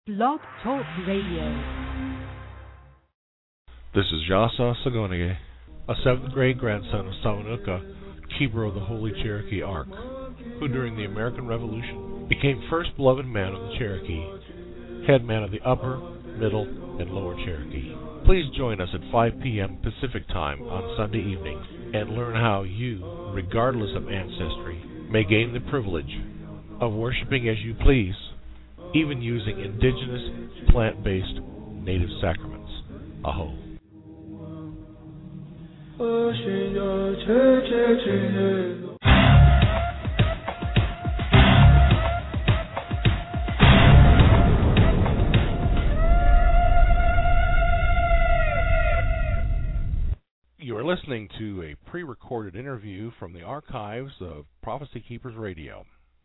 Blog Talk Radio. This is Yasa Sagonige, a 7th grade grandson of Sawanuka, keeper of the Holy Cherokee Ark, who during the American Revolution became first beloved man of the Cherokee, head man of the Upper, Middle, and Lower Cherokee. Please join us at 5 p.m. Pacific Time on Sunday evening and learn how you, regardless of ancestry, may gain the privilege of worshiping as you please, even using indigenous, plant-based, native sacraments. Aho. You are listening to a pre-recorded interview from the archives of Prophecy Keepers Radio.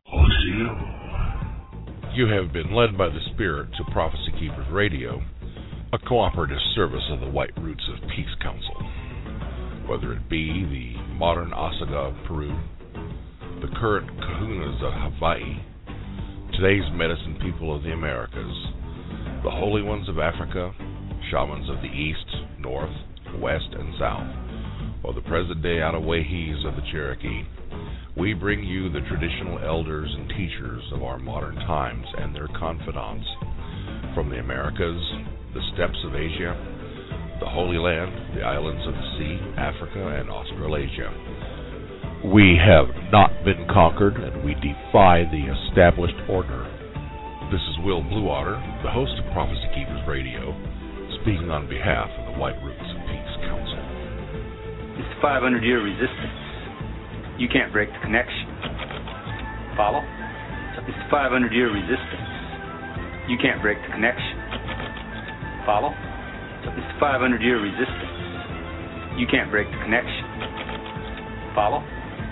You have been led by the Spirit to Prophecy Keepers Radio, a cooperative service of the White Roots of Peace Council. Whether it be the modern Osaga of Peru, the current Kahunas of Hawaii, today's medicine people of the Americas, the Holy Ones of Africa, shamans of the East, North, West, and South, or the present-day Ottawahis of the Cherokee, we bring you the traditional elders and teachers of our modern times and their confidants from the Americas, the steppes of Asia, the Holy Land, the islands of the sea, Africa, and Australasia. We have not been conquered, and we defy the established order. This is Will Bluewater, the host of Prophecy Keepers Radio, speaking on behalf of the White Roots of Peace Council. It's the 500-year resistance. You can't break the connection. Follow? It's the 500-year resistance. You can't break the connection. Follow? It's the 500-year resistance. You can't break the connection. Follow?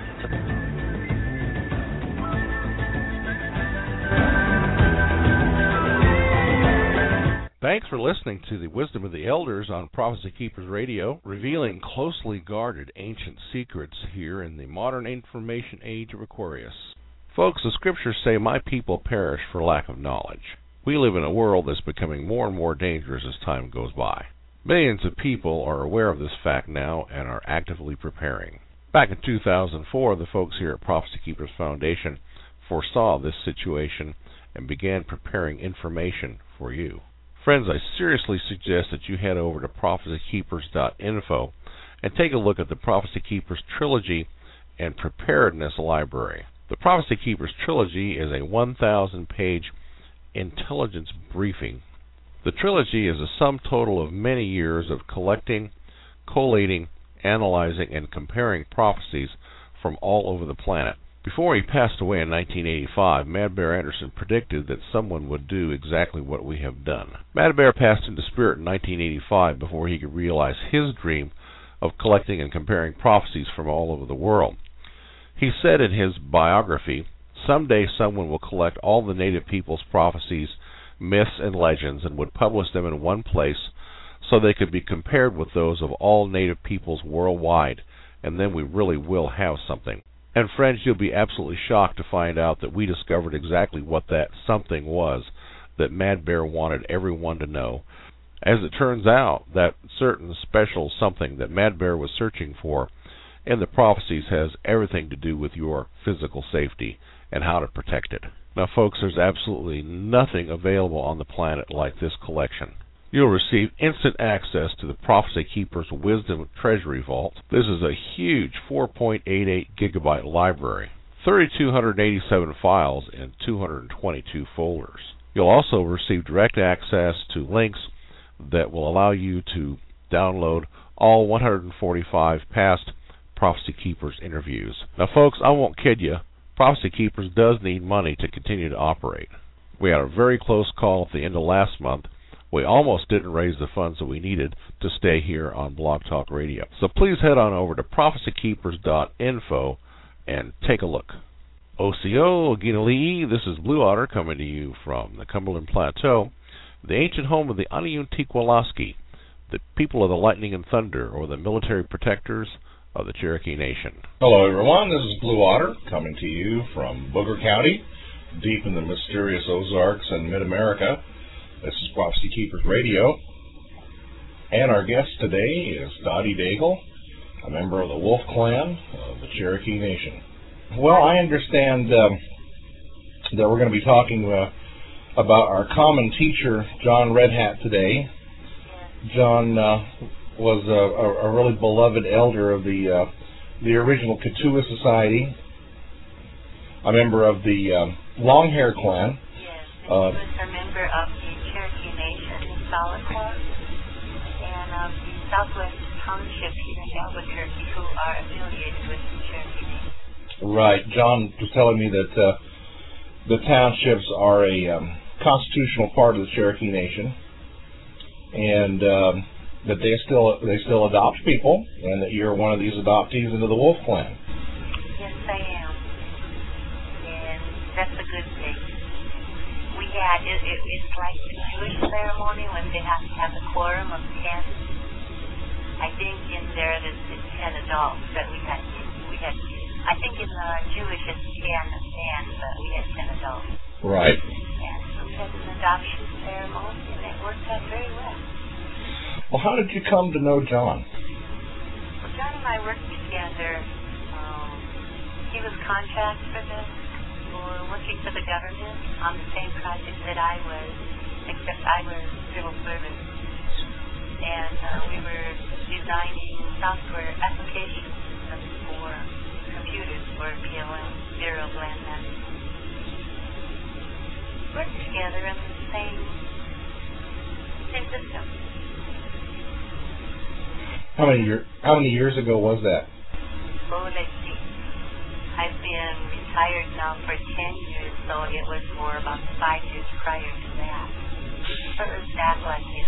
Thanks for listening to the Wisdom of the Elders on Prophecy Keepers Radio, revealing closely guarded ancient secrets here in the modern information age of Aquarius. Folks, the scriptures say, "My people perish for lack of knowledge." We live in a world that's becoming more and more dangerous as time goes by. Millions of people are aware of this fact now and are actively preparing. Back in 2004, the folks here at Prophecy Keepers Foundation foresaw this situation and began preparing information for you. Friends, I seriously suggest that you head over to prophecykeepers.info and take a look at the Prophecy Keepers Trilogy and Preparedness Library. The Prophecy Keepers Trilogy is a 1,000-page intelligence briefing. The trilogy is a sum total of many years of collecting, collating, analyzing, and comparing prophecies from all over the planet. Before he passed away in 1985, Mad Bear Anderson predicted that someone would do exactly what we have done. Mad Bear passed into spirit in 1985 before he could realize his dream of collecting and comparing prophecies from all over the world. He said in his biography, "Someday someone will collect all the native people's prophecies, myths, and legends and would publish them in one place so they could be compared with those of all native peoples worldwide, and then we really will have something." And friends, you'll be absolutely shocked to find out that we discovered exactly what that something was that Mad Bear wanted everyone to know. As it turns out, that certain special something that Mad Bear was searching for in the prophecies has everything to do with your physical safety and how to protect it. Now, folks, there's absolutely nothing available on the planet like this collection. You'll receive instant access to the Prophecy Keepers Wisdom Treasury Vault. This is a huge 4.88 gigabyte library, 3,287 files in 222 folders. You'll also receive direct access to links that will allow you to download all 145 past Prophecy Keepers interviews. Now, folks, I won't kid you, Prophecy Keepers does need money to continue to operate. We had a very close call at the end of last month. We almost didn't raise the funds that we needed to stay here on Blog Talk Radio. So please head on over to prophecykeepers.info and take a look. OCO, Ginali'i, this is Blue Otter coming to you from the Cumberland Plateau, the ancient home of the Aniuntiqualaski, the people of the lightning and thunder, or the military protectors of the Cherokee Nation. Hello, everyone. This is Blue Otter coming to you from Booger County, deep in the mysterious Ozarks and Mid-America. This is Prophecy Keepers Radio, and our guest today is Dottie Daigle, a member of the Wolf Clan of the Cherokee Nation. Well, I understand that we're going to be talking about our common teacher, John Red Hat, today. John was a really beloved elder of the original Kituwa Society, a member of the Long Hair Clan. Yes, and he was a member of the Cherokee Nation Solid and of the Southwest Township here in Albuquerque, who are affiliated with the Cherokee Nation. Right. John was telling me that the townships are a constitutional part of the Cherokee Nation, and that they still adopt people, and that you're one of these adoptees into the Wolf Clan. Yes, I am, and that's a good thing. We had it's like the Jewish ceremony when they have to have a quorum of 10. I think in there it's 10 adults that we had. I think in the Jewish it's 10 men, but we had 10 adults. Right. And so we had an adoption ceremony, and it worked out very well. Well, how did you come to know John? Well, John and I worked together. He was contract for working for the government on the same project that I was, except I was civil service. And we were designing software applications for computers for BLM, Bureau of Land Management. Worked together in the same system. How many years ago was that? Oh, let's see. I've been retired now for 10 years, so it was for about 5 years prior to that. So it was back like in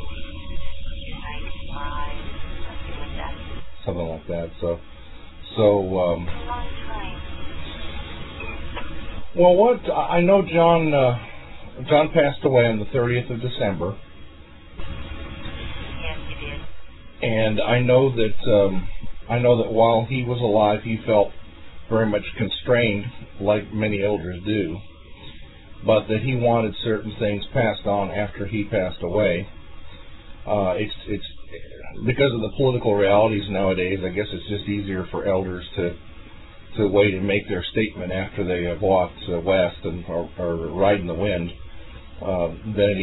95, something like that. Something like that. So. A long time. Well, I know John passed away on the 30th of December. Yes, he did. And I know that while he was alive, he felt very much constrained, like many elders do, but that he wanted certain things passed on after he passed away. It's because of the political realities nowadays. I guess it's just easier for elders to wait and make their statement after they have walked west and or ride in the wind than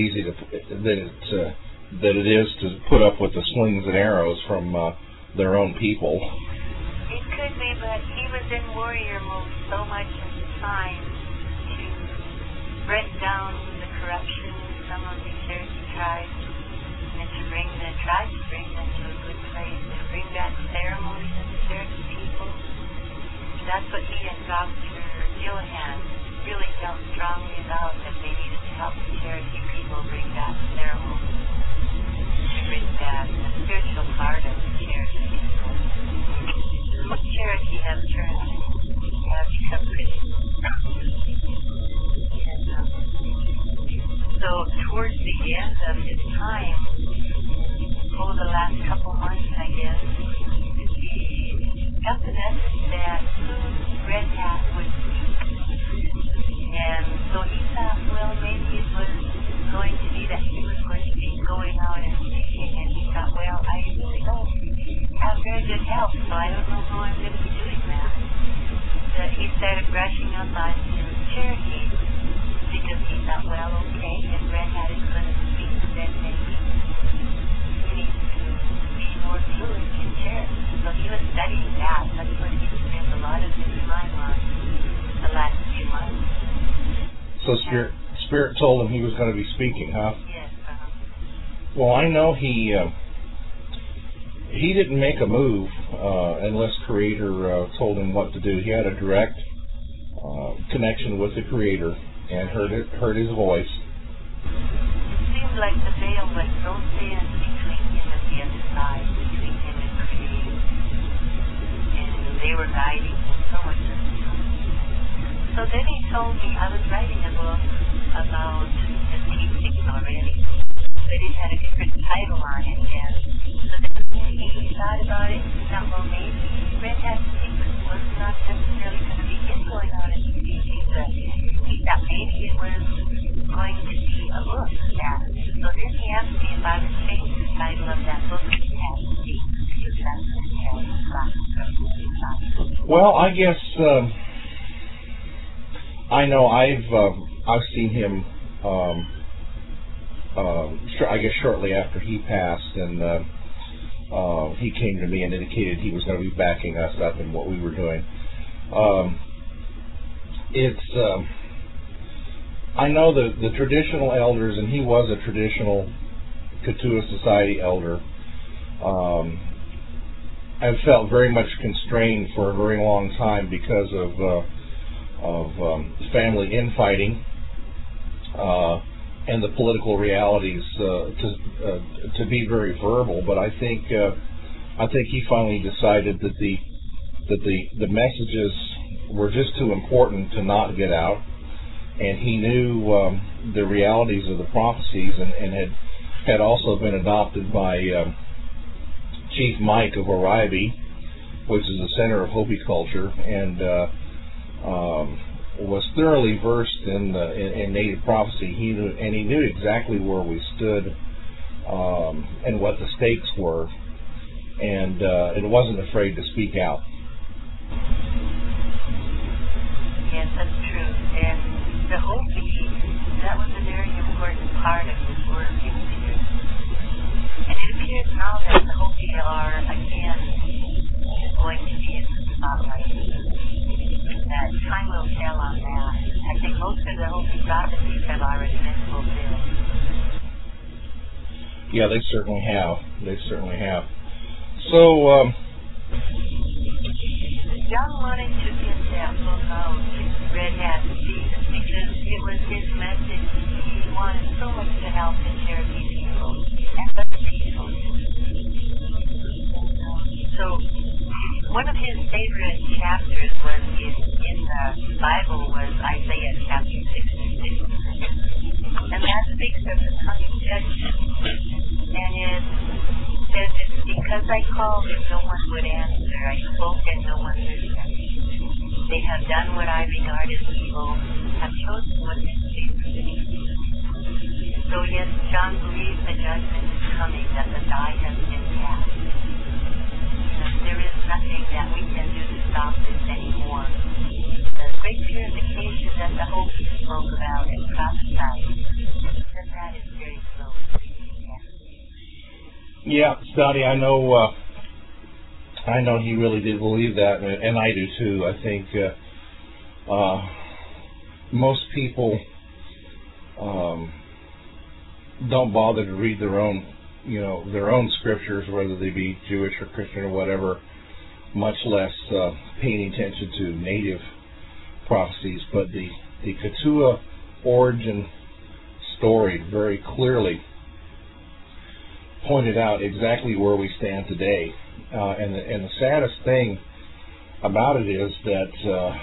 it is to put up with the slings and arrows from their own people. It could be, but he was in warrior mode so much at the time to break down the corruption in some of the Cherokee tribes and to bring them to a good place, to bring back ceremonies of the Cherokee people. That's what he and Dr. Gillihan really felt strongly about, that they needed to help the Cherokee people bring back ceremonies, to bring back the spiritual part of the Cherokee people. Cherokee have become Christians. So towards the end of his time, over the last couple months, I guess, he got the message that Red Hat would speak. And so he thought, well, maybe it was going to be that he was going to be going out and speaking. And he thought, well, I really don't have very good health, so I don't know how I'm going to be doing that. But he started brushing up on his Cherokee because he thought, well, okay, if Red Hat is going to speak, then maybe he needs to be more fluent in Cherokee. So he was studying that. That's what he spent a lot of his time on the last few months. So Spirit told him he was going to be speaking, huh? Yes. Well, I know he didn't make a move unless Creator told him what to do. He had a direct connection with the Creator and heard his voice. It seemed like the veil was so thin between him and the other side, between him and Creator. And they were guiding him so much of the time. So then he told me, I was writing a book about his teachings already, but it had a different title on it, and so then he thought about it, and thought, well, maybe Red Hat Secret was not necessarily going to be him going out and speaking, but he thought maybe it was going to be a book that Well, I guess I know I've seen him. I guess shortly after he passed, and he came to me and indicated he was going to be backing us up in what we were doing. I know the traditional elders, and he was a traditional Ketua Society elder. I've felt very much constrained for a very long time because of family infighting and the political realities to be very verbal. But I think he finally decided that the messages were just too important to not get out, and he knew the realities of the prophecies, and had also been adopted by Chief Mike of Oribe, which is the center of Hopi culture, and was thoroughly versed in native prophecy. He knew exactly where we stood and what the stakes were, and wasn't afraid to speak out. Yes, that's true. And the Hopi, that was a very important part of his work. And it appears now that the Hopi are, again, going to be in the spotlight. That time will tell on that. I think most of the Hopi prophecies have already been fulfilled. Yeah, they certainly have. So, John wanted to get that book out, Red Hat Speaks, because it was his message. He wanted so much to help the Cherokee people and other people. So, one of his favorite chapters was in the Bible was Isaiah chapter 66. And that speaks of the coming judgment. And it says, it's because I called and no one would answer. I spoke and no one listened. They have done what I regard as evil, have chosen what is favorite. So yes, John believes the judgment is coming, that the die has been cast. There is nothing that we can do to stop this anymore. The great purification that the Hopi spoke about and prophesied, that is very close. yeah, Scotty, I know he really did believe that, and I do too. I think most people don't bother to read their own scriptures, whether they be Jewish or Christian or whatever, much less paying attention to native prophecies. But the Ketua origin story very clearly pointed out exactly where we stand today. And the saddest thing about it is that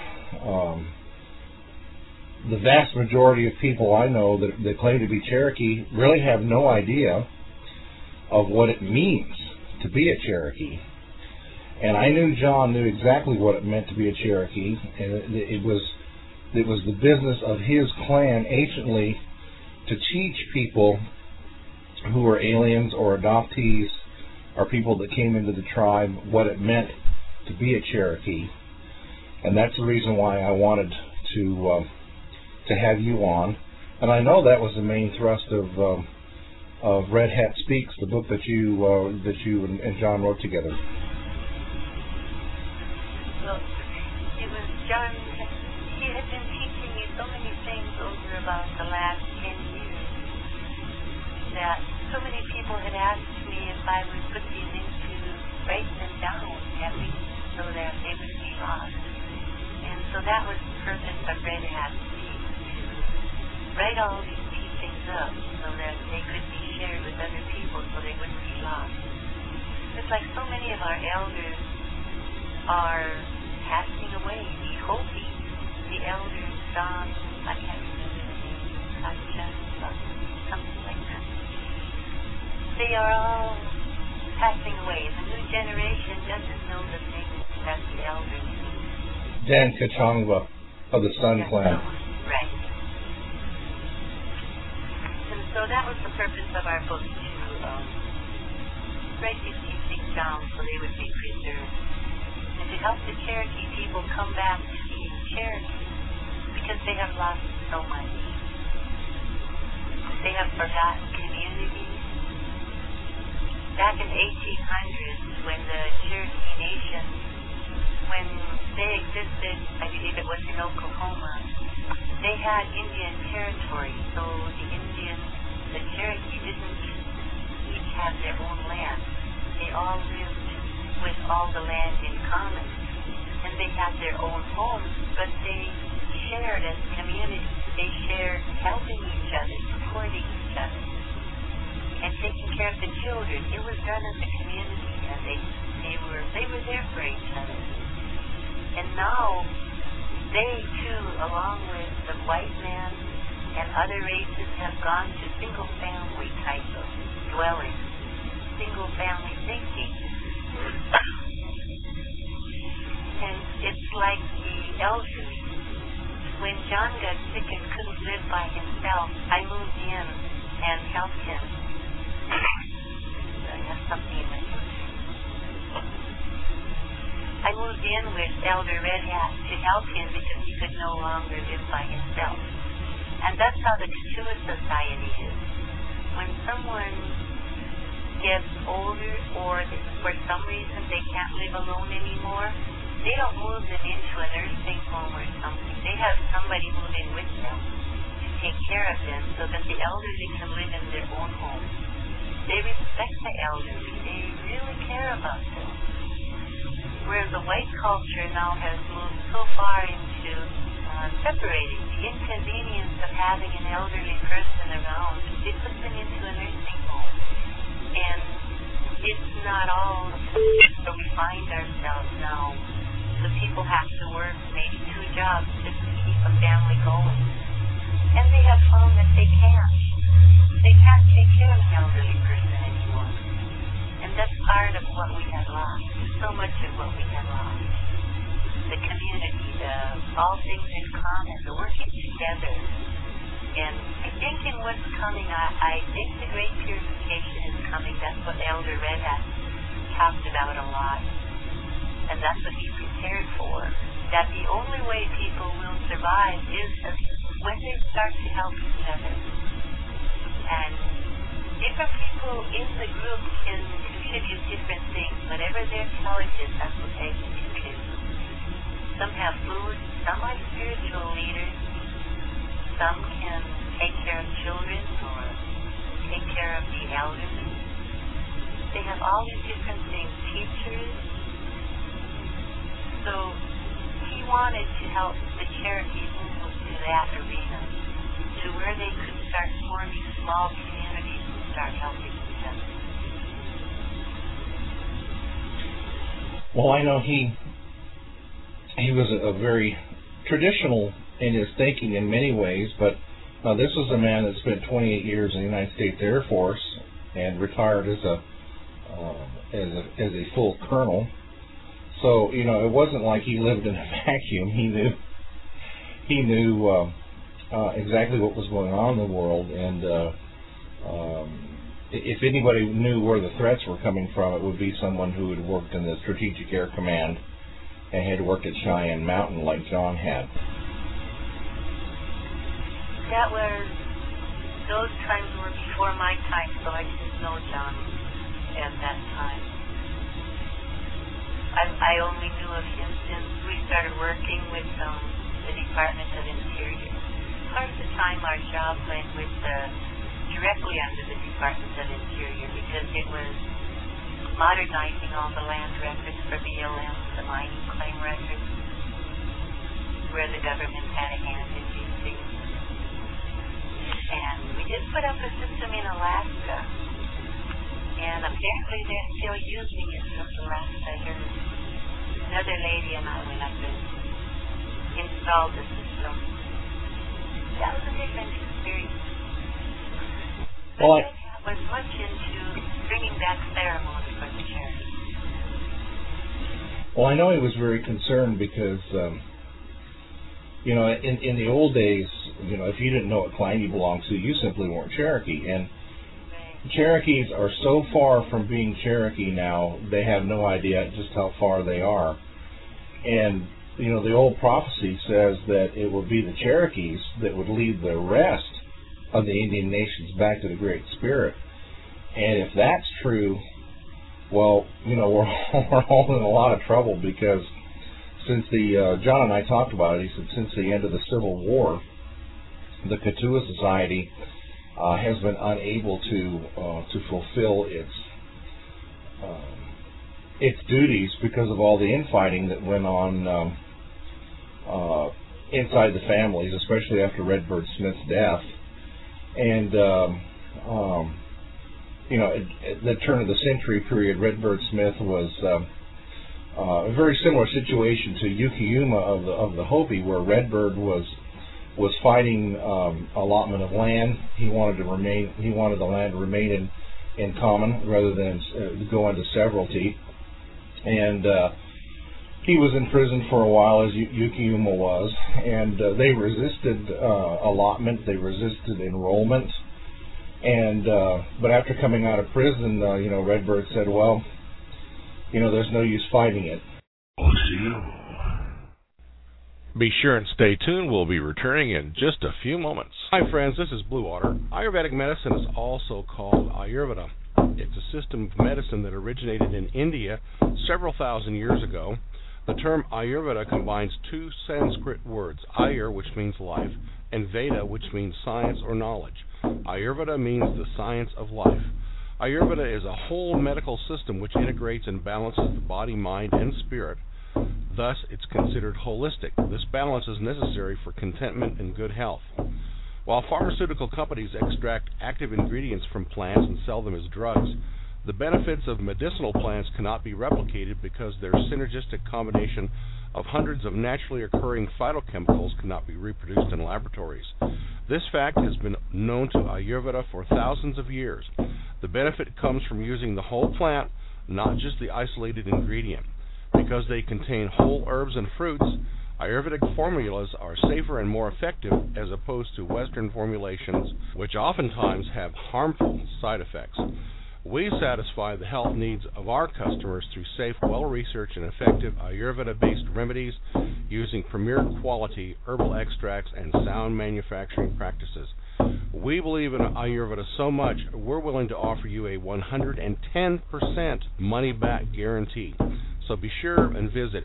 the vast majority of people I know that claim to be Cherokee really have no idea of what it means to be a Cherokee. And I knew John knew exactly what it meant to be a Cherokee, and it was the business of his clan anciently to teach people who were aliens or adoptees or people that came into the tribe what it meant to be a Cherokee. And that's the reason why I wanted to have you on. And I know that was the main thrust of Red Hat Speaks, the book that you and John wrote together. Well, it was John. He had been teaching me so many things over about the last 10 years that so many people had asked me if I would put these into, write them down, at least so that they would be lost. And so that was the purpose of Red Hat Speaks, to write all these teachings up so that they could be shared with other people so they wouldn't be lost. It's like so many of our elders are passing away. The Hopi, the elders, John, I can't remember the name, something like that. They are all passing away. The new generation doesn't know the things that the elders do. Dan Kachangwa of the Sun Clan. Right. And so that was the purpose of our book, to write these teachings down so they would be preserved. and to help the Cherokee people come back to be Cherokee, because they have lost so much. They have forgotten communities. Back in the 1800s, when the Cherokee Nation, when they existed, I believe it was in Oklahoma, they had Indian territory, so the Cherokee didn't each have their own land. They all lived with all the land in common, and they had their own homes, but they shared as communities. They shared helping each other, supporting each other, and taking care of the children. It was done as a community, and they were there for each other. And now they too, along with the white man and other races, have gone to single family type of dwelling, single family thinking. And it's like the elderly. When John got sick and couldn't live by himself, I moved in and helped him. I have something in my throat. I moved in with Elder Red Hat to help him because he could no longer live by himself. And that's how the Kachua Society is. When someone gets older, or for some reason they can't live alone anymore, they don't move them into a nursing home or something. They have somebody move in with them to take care of them so that the elderly can live in their own home. They respect the elderly. They really care about them. Whereas the white culture now has moved so far into separating the inconvenience of having an elderly person around. They put them into a nursing home. And it's not all where we find ourselves now. The people have to work maybe 2 jobs just to keep a family going. And they have found that they can't. They can't take care of an elderly person anymore. And that's part of what we have lost. So much of what we have lost. The community, all things in common, the working together. And I think in what's coming, I think the great purification is coming. That's what Elder Red Hat talked about a lot. And that's what he prepared for. That the only way people will survive is when they start to help each other. And different people in the group can contribute different things. Whatever their intelligence, that's what they can contribute. Some have food, some are spiritual leaders, some can take care of children or take care of the elderly. They have all these different things, teachers. So he wanted to help the Cherokees move to that arena, to where they could start forming small communities and start helping each other. Well, I know he was a very traditional in his thinking in many ways, but this was a man that spent 28 years in the United States Air Force and retired as a full colonel. So, it wasn't like he lived in a vacuum. He knew exactly what was going on in the world, and if anybody knew where the threats were coming from, it would be someone who had worked in the Strategic Air Command and had worked at Cheyenne Mountain like John had. Those times were before my time, so I didn't know John at that time. I only knew of him since we started working with the Department of Interior. Part of the time our job went with directly under the Department of Interior because it was modernizing all the land records for BLM, the mining claim records, where the government had a hand in these things. And we did put up a system in Alaska, and apparently they're still using it since the last I heard. Another lady and I went up and installed the system. That was a different experience. Well, I was much into bringing back ceremony for the church. Well, I know he was very concerned because, in the old days, if you didn't know what clan you belonged to, you simply weren't Cherokee. And Cherokees are so far from being Cherokee now, they have no idea just how far they are. And, you know, the old prophecy says that it will be the Cherokees that would lead the rest of the Indian nations back to the Great Spirit. And if that's true, well, you know, we're all in a lot of trouble, because since John and I talked about it, he said since the end of the Civil War, the Katua Society has been unable to fulfill its duties because of all the infighting that went on inside the families, especially after Redbird Smith's death. And you know, at the turn of the century period, Redbird Smith was a very similar situation to Ukiuma of the Hopi, where Redbird was fighting allotment of land. He wanted the land to remain in common rather than go into severalty. And he was in prison for a while, as Ukiuma was, and they resisted allotment. They resisted enrollment. And but after coming out of prison, you know, Redbird said, well, you know, there's no use fighting it. Be sure and stay tuned. We'll be returning in just a few moments. Hi, friends. This is Blue Water. Ayurvedic medicine is also called Ayurveda. It's a system of medicine that originated in India several thousand years ago. The term Ayurveda combines two Sanskrit words, Ayur, which means life, and Veda, which means science or knowledge. Ayurveda means the science of life. Ayurveda is a whole medical system which integrates and balances the body, mind, and spirit. Thus, it's considered holistic. This balance is necessary for contentment and good health. While pharmaceutical companies extract active ingredients from plants and sell them as drugs, the benefits of medicinal plants cannot be replicated because their synergistic combination of hundreds of naturally occurring phytochemicals cannot be reproduced in laboratories. This fact has been known to Ayurveda for thousands of years. The benefit comes from using the whole plant, not just the isolated ingredient. Because they contain whole herbs and fruits, Ayurvedic formulas are safer and more effective as opposed to Western formulations, which oftentimes have harmful side effects. We satisfy the health needs of our customers through safe, well-researched, and effective Ayurveda-based remedies using premier quality herbal extracts and sound manufacturing practices. We believe in Ayurveda so much, we're willing to offer you a 110% money-back guarantee. So be sure and visit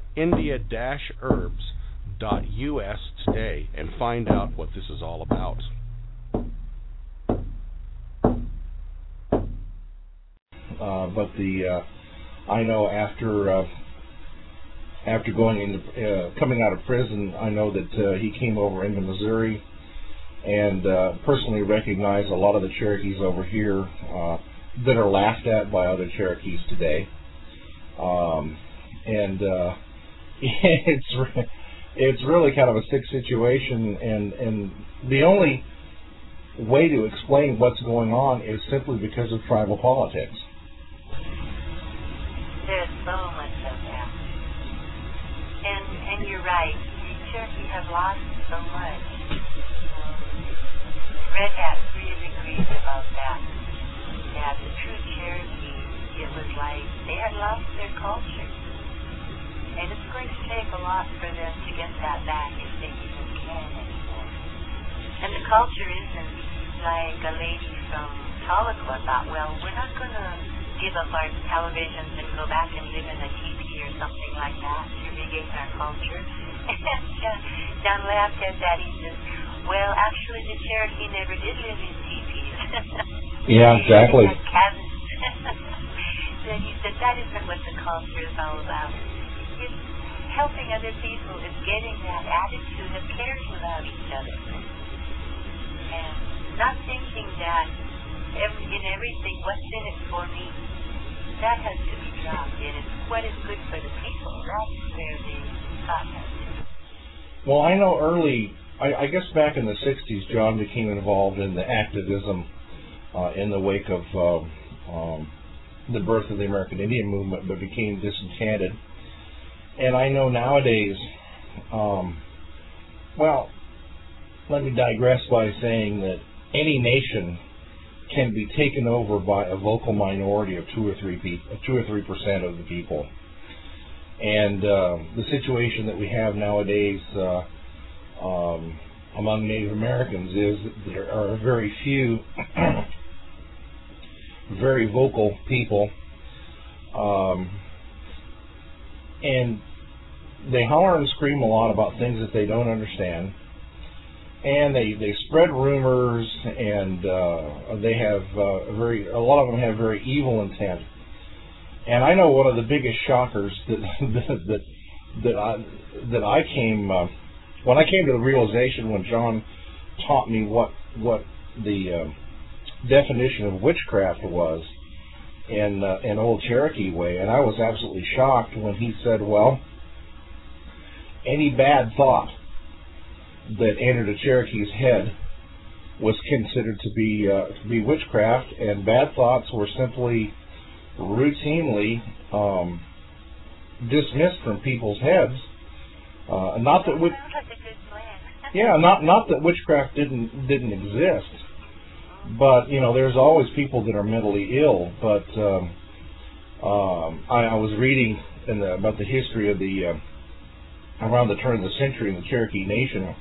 india-herbs.us today and find out what this is all about. But I know after coming out of prison, I know that he came over into Missouri and personally recognized a lot of the Cherokees over here that are laughed at by other Cherokees today. And it's really kind of a sick situation, and the only way to explain what's going on is simply because of tribal politics. There's so much of that. And you're right. The Cherokee have lost so much. Red Hat really agrees about that. Yeah, the true Cherokee, it was like they had lost their culture. And it's going to take a lot for them to get that back if they even can anymore. And the culture isn't like a lady from Tahlequah thought, well, we're not going to give up our televisions and go back and live in a teepee or something like that to regain our culture. And John laughed at that. He says, well, actually, the Cherokee never did live in teepees. Yeah, exactly. They had cabins. Then he said, that isn't what the culture is all about. It's helping other people. It's getting that attitude of caring about each other. And not thinking that in everything, what's in it for me, that has to be dropped in. It's what is good for the people. That's where the thought has to be. Well, I know I guess back in the 60s, John became involved in the activism in the wake of the birth of the American Indian movement, but became disenchanted. And I know nowadays, well, let me digress by saying that any nation can be taken over by a vocal minority of 2 or 3% of the people. And the situation that we have nowadays among Native Americans is there are very few very vocal people, and they holler and scream a lot about things that they don't understand, and they spread rumors, and they have a lot of them have very evil intent. And I know one of the biggest shockers that I came when I came to the realization when John taught me what the definition of witchcraft was in Old Cherokee way, and I was absolutely shocked when he said, well, any bad thought that entered a Cherokee's head was considered to be witchcraft, and bad thoughts were simply routinely dismissed from people's heads. Not that not that witchcraft didn't exist, but there's always people that are mentally ill. But I was reading about the history of the around the turn of the century in the Cherokee Nation.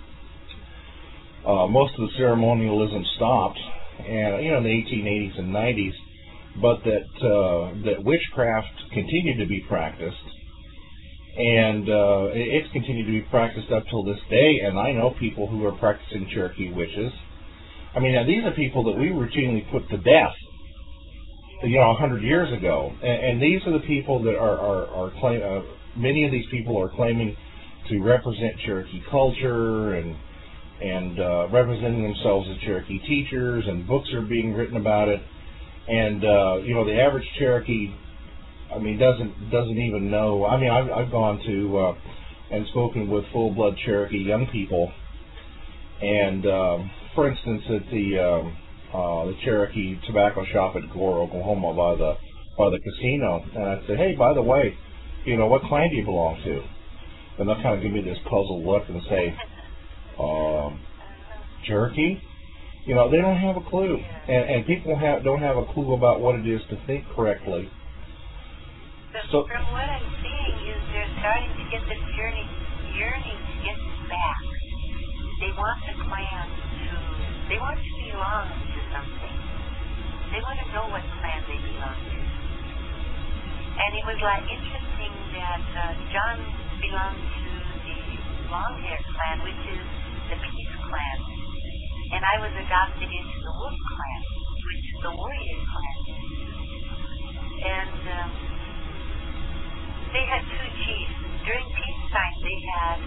Most of the ceremonialism stopped, and in the 1880s and 90s, but that witchcraft continued to be practiced, and it's continued to be practiced up till this day. And I know people who are practicing Cherokee witches. I mean, now these are people that we routinely put to death, 100 years ago, and these are the people that are claiming. Many of these people are claiming to represent Cherokee culture and representing themselves as Cherokee teachers, and books are being written about it. And the average Cherokee, doesn't even know. I've gone to and spoken with full-blood Cherokee young people, and for instance, at the Cherokee tobacco shop at Gore, Oklahoma, by the casino, and I said, hey, by the way, what clan do you belong to? And they'll kind of give me this puzzled look and say, Cherokee? They don't have a clue. And people don't have a clue about what it is to think correctly. So from what I'm seeing is they're starting to get this yearning to get back. They want the clan they want to belong to something. They want to know what clan they belong to. And it was interesting that John belonged to the Longhair clan, which is the Peace clan. And I was adopted into the Wolf clan, which is the Warrior clan. And they had two chiefs. During peacetime, they had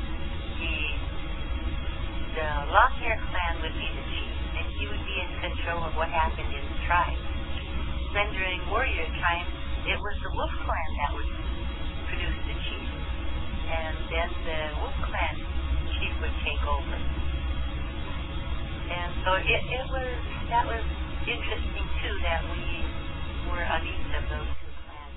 the Longhair clan would be the chief, and he would be in control of what happened in the tribe. Then during warrior time, it was the Wolf clan that would produce the chief, and then the Wolf clan chief would take over. And so that was interesting too, that we were on each of those two clans.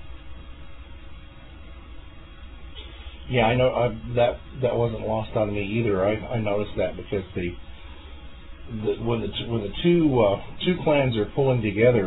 Yeah, I know that wasn't lost on me either. I noticed that because when the two clans are pulling together,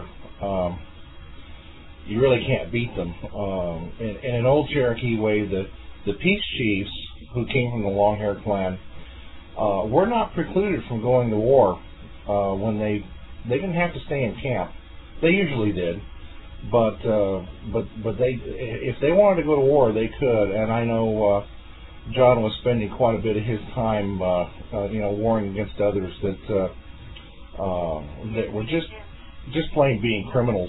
you really can't beat them. In an old Cherokee way, the Peace Chiefs, who came from the Longhair clan, were not precluded from going to war when they didn't have to stay in camp. They usually did, but they, if they wanted to go to war, they could. And I know John was spending quite a bit of his time, warring against others that were just plain being criminals.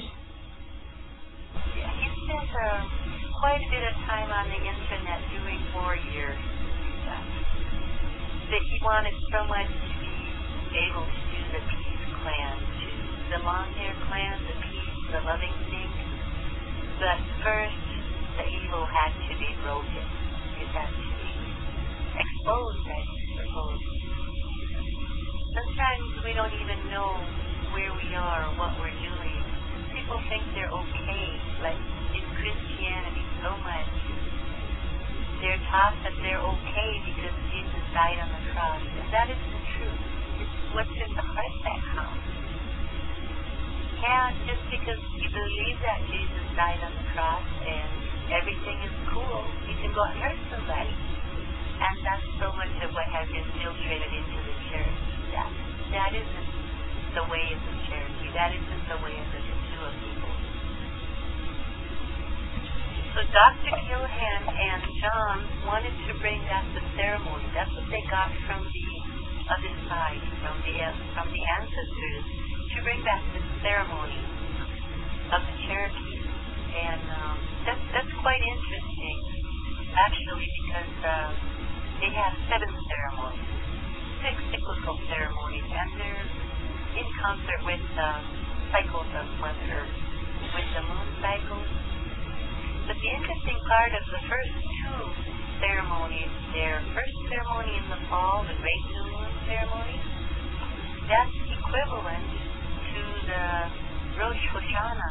He spent quite a bit of time on the internet doing warrior stuff. That he wanted so much to be able to do the Peace clan, to the Longhair clan, the Peace, the Loving Thing. But first, the evil had to be broken. It had to be exposed, I suppose. Sometimes we don't even know where we are or what we're doing. People think they're okay, like in Christianity so much. They're taught that they're okay because Jesus died on the cross. And that isn't true. It's what's in the heart that counts. Yeah, just because you believe that Jesus died on the cross and everything is cool, you can go and hurt somebody. And that's so much of what has infiltrated into the Cherokee. That isn't the way of the Cherokee. That isn't the way of the Kituwa people. So Dr. Keohane and John wanted to bring back the ceremony. That's what they got from the other side, from the ancestors, to bring back the ceremony of the Cherokee. And that's quite interesting, actually, because they have 7 ceremonies, 6 cyclical ceremonies, and they're in concert with cycles of Mother Earth, with the moon cycles. But the interesting part of the first 2 ceremonies, their first ceremony in the fall, the Great New Moon ceremony, that's equivalent to the Rosh Hashanah.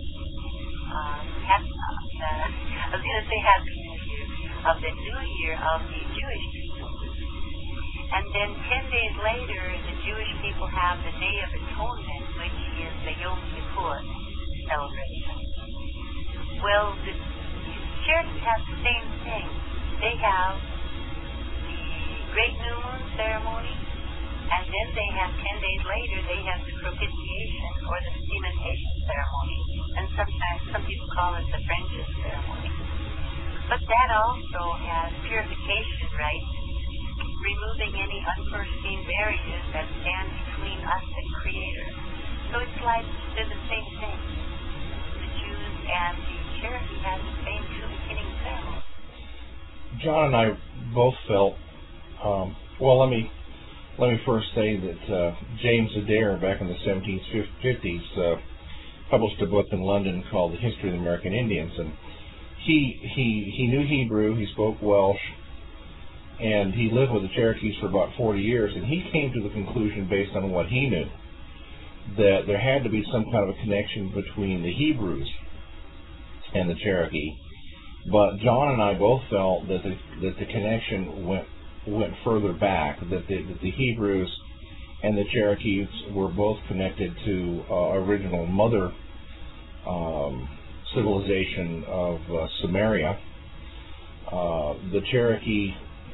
I was going to say Happy New Year, of the New Year of the Jewish people. And then 10 days later, the Jewish people have the Day of Atonement, which is the Yom Kippur celebration. Well, the Cherokees have the same thing. They have the Great New Moon ceremony, and then they have 10 days later, they have the propitiation or the cementation ceremony, and sometimes some people call it the friendship ceremony. But that also has purification rites, removing any unforeseen barriers that stand between us and Creator. So it's like they're the same thing. The Jews and the Cherokee have the same 2 beginning ceremonies. John and I both felt, well, let me first say that James Adair, back in the 1750s, published a book in London called The History of the American Indians, and he knew Hebrew, he spoke Welsh, and he lived with the Cherokees for about 40 years, and he came to the conclusion, based on what he knew, that there had to be some kind of a connection between the Hebrews and the Cherokee. But John and I both felt that the connection went further back, that the Hebrews and the Cherokees were both connected to original mother civilization of Sumeria. The Cherokee,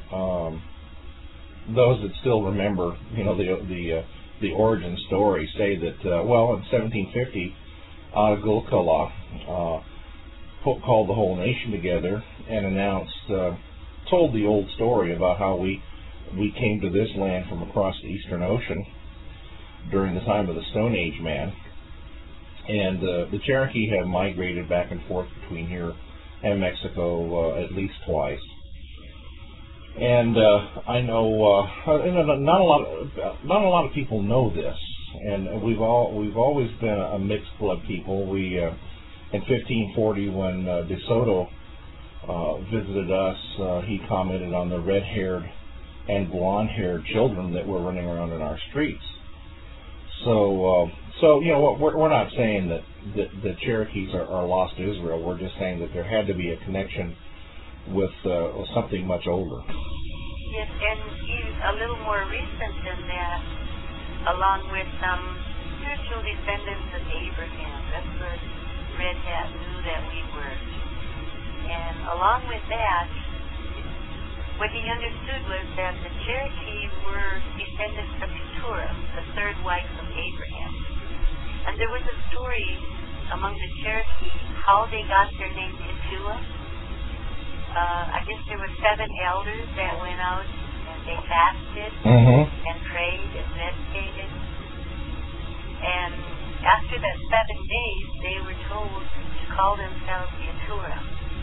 those that still remember, the origin story, say that well, in 1750, Agulkala called the whole nation together and announced, told the old story about how we came to this land from across the Eastern Ocean during the time of the Stone Age man. And the Cherokee have migrated back and forth between here and Mexico at least twice. And I know not a lot of people know this, and we've always been a mixed blood people. We in 1540, when De Soto visited us, he commented on the red-haired and blonde-haired children that were running around in our streets. So we're not saying that the Cherokees are lost to Israel. We're just saying that there had to be a connection with something much older. Yes, and a little more recent than that, along with some spiritual descendants of Abraham. That's what Red Hat knew that we were. And along with that, what he understood was that the Cherokee were descendants of Keturah, the 3rd wife of Abraham. And there was a story among the Cherokee how they got their name Keturah. I guess there were 7 elders that went out and they fasted and prayed and meditated. And after that 7 days, they were told to call themselves Keturah.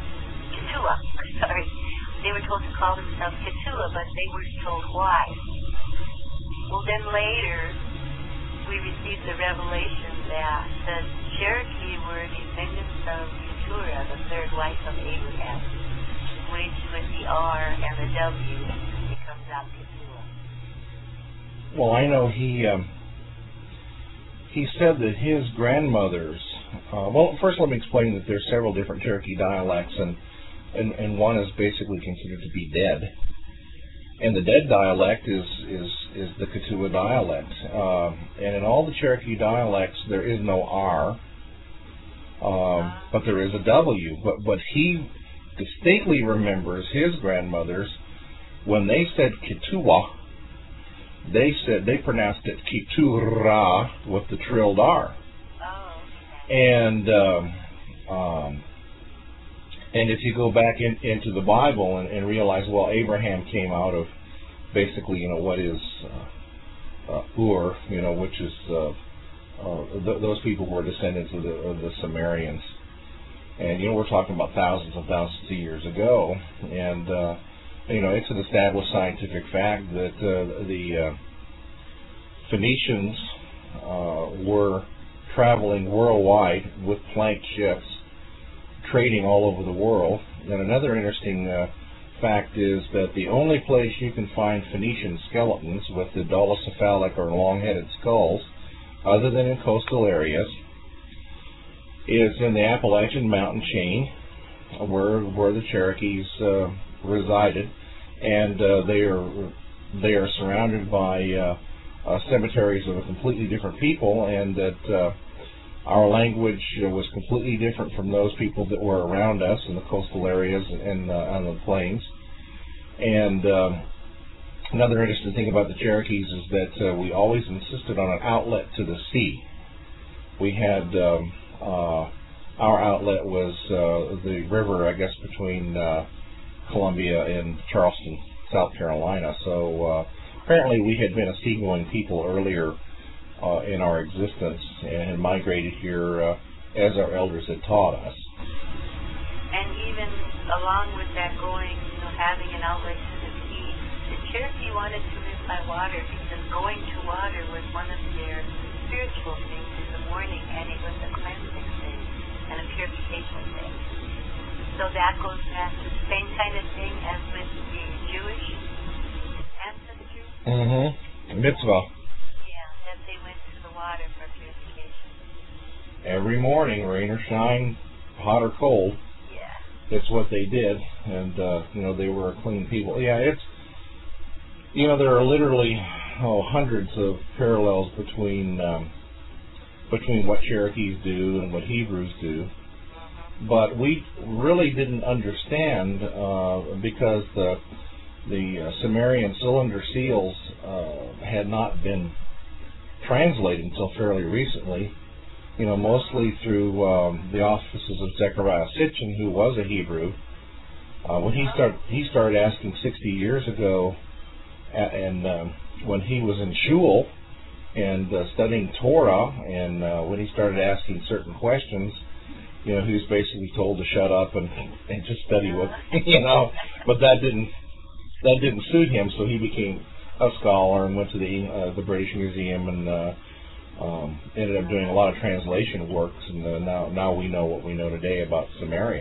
They were told to call themselves Keturah, but they weren't told why. Well, then later, we received the revelation that the Cherokee were descendants of Keturah, the 3rd wife of Abraham, which with the R and the W becomes out Keturah. Well, I know he said that his grandmothers, well, first let me explain that there's several different Cherokee dialects, and one is basically considered to be dead. And the dead dialect is the Keturah dialect. And in all the Cherokee dialects, there is no R. but there is a W. But he distinctly remembers his grandmothers, when they said Ketua, they pronounced it Keturah with the trilled R. Oh. And if you go back into the Bible and realize, well, Abraham came out of basically, what is Ur, which is those people were descendants of the Sumerians, and we're talking about thousands and thousands of years ago, and it's an established scientific fact that the Phoenicians were traveling worldwide with plank ships, trading all over the world. And another interesting fact is that the only place you can find Phoenician skeletons with the dolichocephalic or long-headed skulls, other than in coastal areas, is in the Appalachian mountain chain, where the Cherokees resided, and they are surrounded by cemeteries of a completely different people, and that our language was completely different from those people that were around us in the coastal areas and on the plains. And another interesting thing about the Cherokees is that we always insisted on an outlet to the sea. We had our outlet was the river, I guess, between Columbia and Charleston, South Carolina. So apparently we had been a seagoing people earlier in our existence and had migrated here as our elders had taught us. And even along with that going, having an outlet to the sea, the Cherokee wanted to live by water because going to water was one of their spiritual things in the morning, and it was a cleansing thing and a purification thing. So that goes back to the same kind of thing as with the Jewish ancestors. Mm-hmm. Mitzvah. Water for purification. Every morning, rain or shine, hot or cold. Yeah. It's what they did, and they were a clean people. Yeah, it's there are literally hundreds of parallels between what Cherokees do and what Hebrews do, but we really didn't understand because the Sumerian cylinder seals had not been translated until fairly recently, mostly through the offices of Zechariah Sitchin, who was a Hebrew. When he started asking 60 years ago, and when he was in shul and studying Torah, and when he started asking certain questions, he was basically told to shut up and just study what But that didn't suit him, so he became a scholar and went to the British Museum and ended up doing a lot of translation works, and now we know what we know today about Samaria.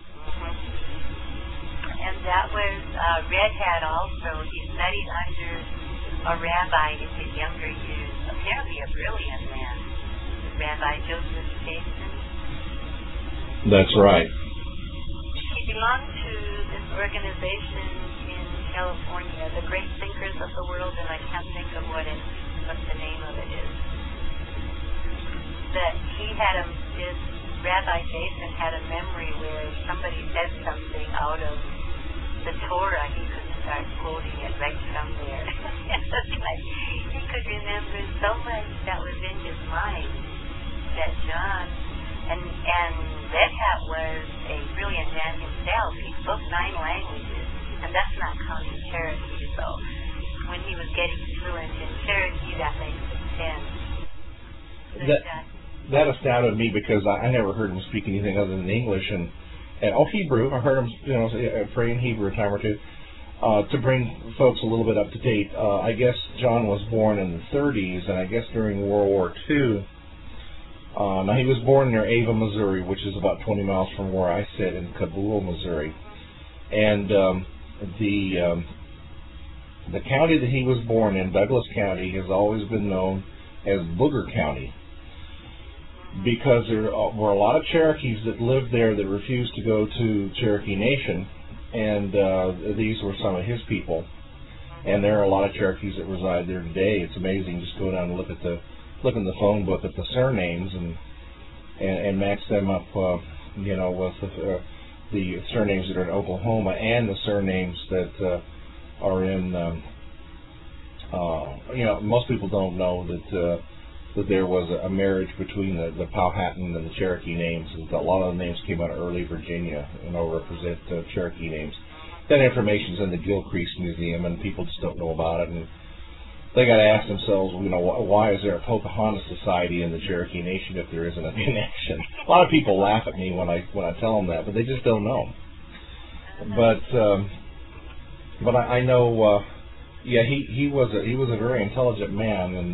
And that was Red Hat also. He studied under a rabbi in his younger years, apparently a brilliant man, Rabbi Joseph Payson. That's right. He belonged to this organization California, the Great Thinkers of the World, and I can't think of what the name of it is. That he had this Rabbi Jason had a memory where somebody said something out of the Torah, he could start quoting it right from there. He could remember so much that was in his mind that John and Red Hat was a brilliant man himself. He spoke 9 languages. And that's not counting Cherokee, so when he was getting fluent in Cherokee, that makes sense. That astounded me because I never heard him speak anything other than English and Hebrew. I heard him, pray in Hebrew a time or two. To bring folks a little bit up to date, I guess John was born in the 30s, and I guess during World War II. Now he was born near Ava, Missouri, which is about 20 miles from where I sit in Kabul, Missouri, and the county that he was born in, Douglas County, has always been known as Booger County because there were a lot of Cherokees that lived there that refused to go to Cherokee Nation, and these were some of his people. And there are a lot of Cherokees that reside there today. It's amazing. Just go down and look in the phone book at the surnames, and match them up, with the surnames that are in Oklahoma and the surnames that are in. Most people don't know that there was a marriage between the Powhatan and the Cherokee names. A lot of the names came out of early Virginia, represent Cherokee names. That information's in the Gilcrease Museum, and people just don't know about it. And they got to ask themselves, why is there a Pocahontas Society in the Cherokee Nation if there isn't a connection? A lot of people laugh at me when I tell them that, but they just don't know. But I know, he was a very intelligent man, and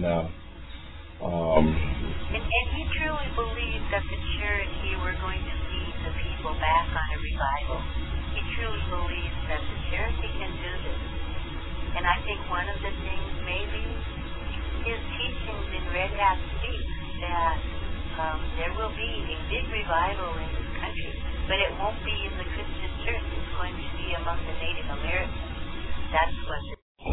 he truly believed that the Cherokee were going to lead the people back on a revival. He truly believes that the Cherokee can do this. And I think one of the things maybe his teachings in Red Hat speaks that there will be a big revival in this country, but it won't be in the Christian church. It's going to be among the Native Americans. That's what.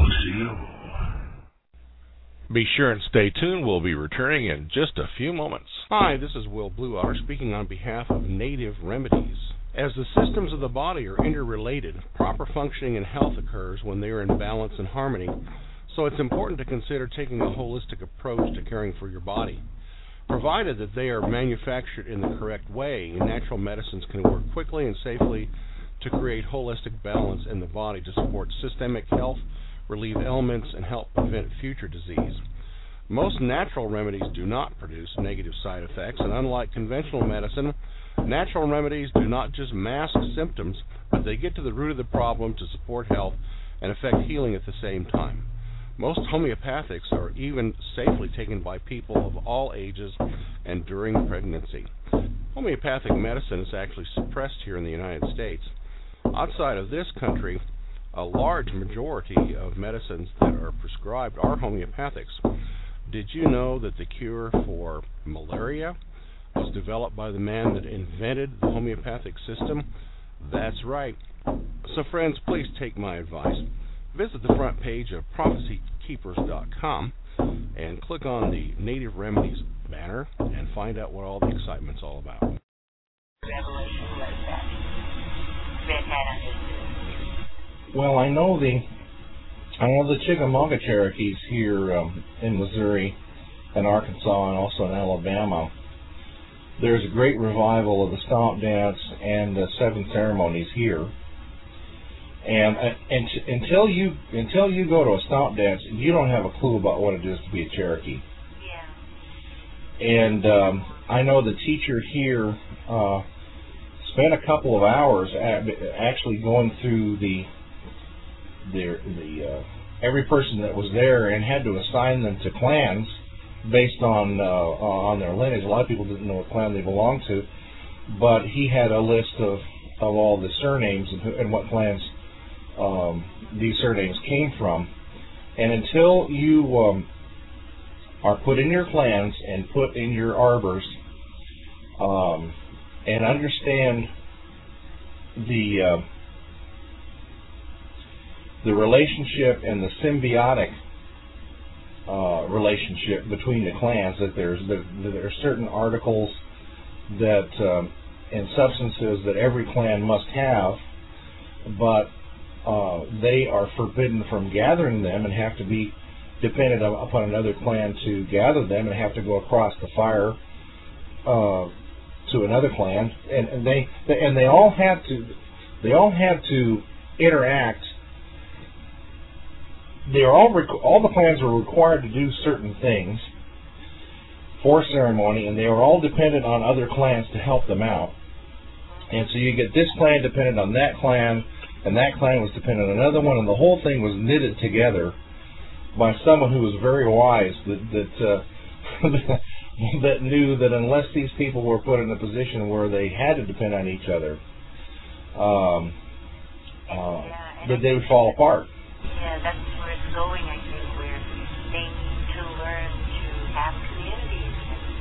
Be sure and stay tuned. We'll be returning in just a few moments. Hi, this is Will Blueotter speaking on behalf of Native Remedies. As the systems of the body are interrelated, proper functioning and health occurs when they are in balance and harmony, so it's important to consider taking a holistic approach to caring for your body. Provided that they are manufactured in the correct way, natural medicines can work quickly and safely to create holistic balance in the body to support systemic health, relieve ailments, and help prevent future disease. Most natural remedies do not produce negative side effects, and unlike conventional medicine, natural remedies do not just mask symptoms, but they get to the root of the problem to support health and affect healing at the same time. Most homeopathics are even safely taken by people of all ages and during pregnancy. Homeopathic medicine is actually suppressed here in the United States. Outside of this country, a large majority of medicines that are prescribed are homeopathics. Did you know that the cure for malaria was developed by the man that invented the homeopathic system? That's right. So friends, please take my advice. Visit the front page of prophecykeepers.com and click on the Native Remedies banner and find out what all the excitement's all about. Revelation was that Red Hat understood. Well, I know the Chickamauga Cherokees here in Missouri and Arkansas and also in Alabama. There's a great revival of the stomp dance and the 7 ceremonies here. And until you go to a stomp dance, you don't have a clue about what it is to be a Cherokee. Yeah. And I know the teacher here spent a couple of hours actually going through every person that was there and had to assign them to clans based on their lineage. A lot of people didn't know what clan they belonged to, but he had a list of all the surnames and what clans these surnames came from. And until you are put in your clans and put in your arbors and understand the relationship and the symbiotic relationship between the clans, that there are certain articles that and substances that every clan must have, but they are forbidden from gathering them and have to be dependent upon another clan to gather them and have to go across the fire to another clan, and they all have to interact. All the clans are required to do certain things for ceremony, and they are all dependent on other clans to help them out. And so you get this clan dependent on that clan, and that clan was dependent on another one, and the whole thing was knitted together by someone who was very wise, that knew that unless these people were put in a position where they had to depend on each other, that they would fall apart. Yeah, that's where it's going, I think, where they need to learn to have communities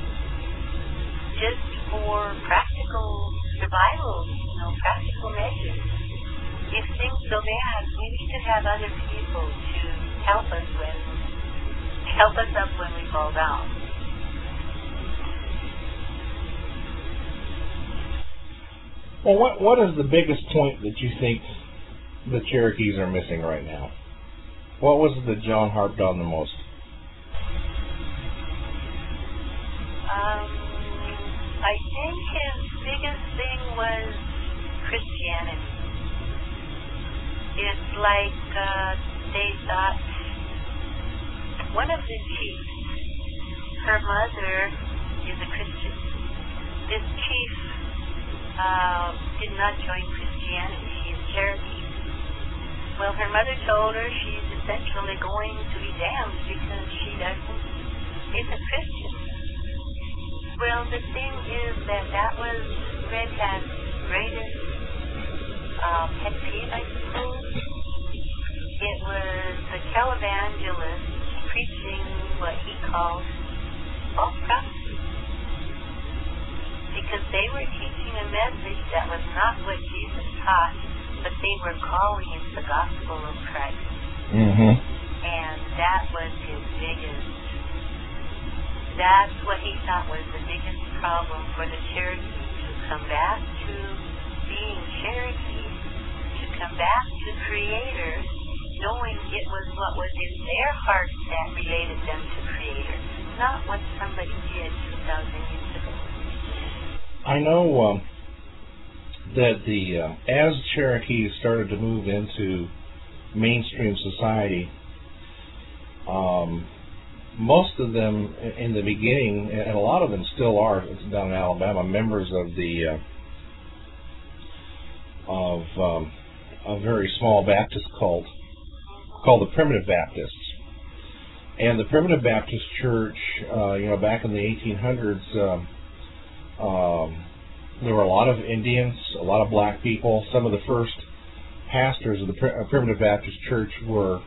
just for practical survival, practical measures. If things go bad, we need to have other people to help us up when we fall down. Well, what is the biggest point that you think the Cherokees are missing right now? What was it that John harped on the most? I think his biggest thing was Christianity. It's like they thought one of the chiefs, her mother is a Christian. This chief did not join Christianity. She is Cherokee. Well, her mother told her she's essentially going to be damned because she isn't Christian. Well, the thing is that was Red Hat's greatest pet peeve, I suppose. It was the televangelist preaching what he called false prophecy. Because they were teaching a message that was not what Jesus taught, but they were calling it the gospel of Christ. Mm-hmm. And that was his that's what he thought was the biggest problem for the Cherokees, to come back to being Cherokee, to come back to Creator, knowing it was what was in their hearts that related them to Creator, not what somebody did 2,000 years ago. I know that as Cherokees started to move into mainstream society, most of them in the beginning, and a lot of them still are down in Alabama, members of a very small Baptist cult called the Primitive Baptists. And the Primitive Baptist Church, back in the 1800s, there were a lot of Indians, a lot of black people. Some of the first pastors of the Primitive Baptist Church were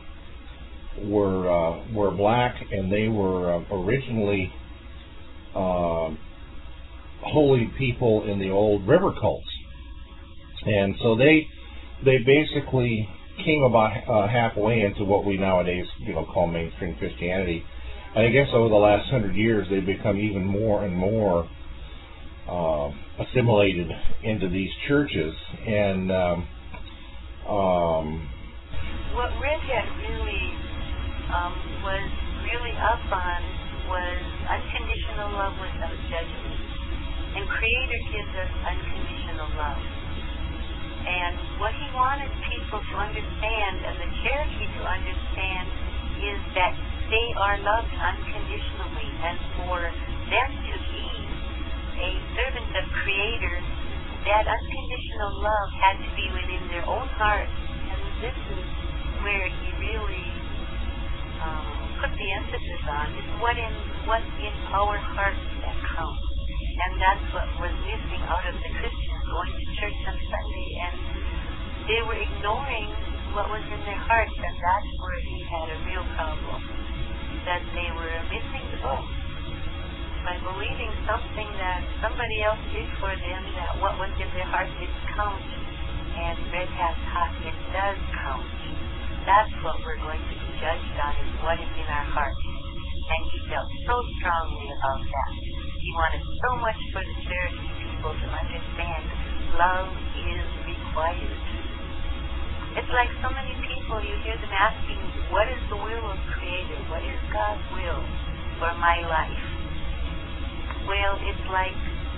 black, and they were originally holy people in the old river cults. And so they basically came about halfway into what we nowadays call mainstream Christianity. And I guess over the last 100 years they've become even more and more assimilated into these churches. And what Red Hat really was really up on was unconditional love without judgment. And Creator gives us unconditional love. And what he wanted people to understand, and the Cherokee to understand, is that they are loved unconditionally. And for them to be a servant of Creator, that unconditional love had to be within their own hearts. And this is where he really put the emphasis on, is what in our hearts that counts. And that's what was missing out of the Christians going to church on Sunday, and they were ignoring what was in their hearts, and that's where he had a real problem, that they were missing the boat by believing something that somebody else did for them, that what was in their hearts didn't count. And Red Hat taught it does count. That's what we're going to be judged on, is what is in our hearts. And he felt so strongly about that. He wanted so much for the Cherokee people to understand love is required. It's like so many people, you hear them asking, what is the will of Creator? What is God's will for my life? Well, it's like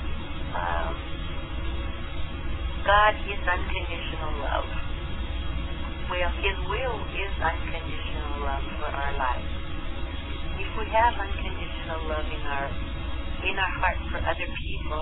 God is unconditional love. Well, His will is unconditional love for our lives. If we have unconditional love in our heart for other people,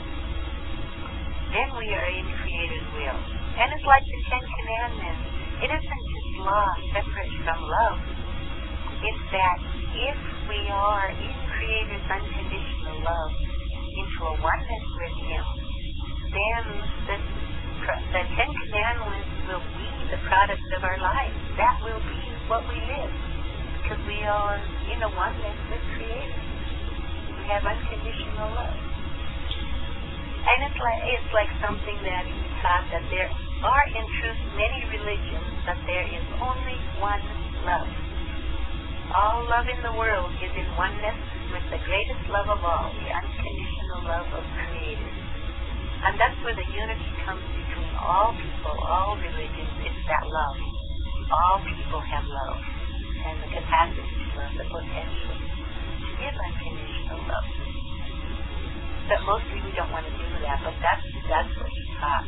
then we are in Creator's will. And it's like the Ten Commandments. It isn't just law separate from love. It's that if we are in Creator's unconditional love into a oneness with Him, then the Ten Commandments will be the product of our lives. That will be what we live, because we are in a oneness with Creator. We have unconditional love. And it's like something that he taught, that there are in truth many religions, but there is only one love. All love in the world is in oneness with the greatest love of all, the unconditional love of Creator. And that's where the unity comes between all people, all religions. It's that love. All people have love and the capacity to love, the potential to give unconditional love. But mostly we don't want to do that, but that's what he taught.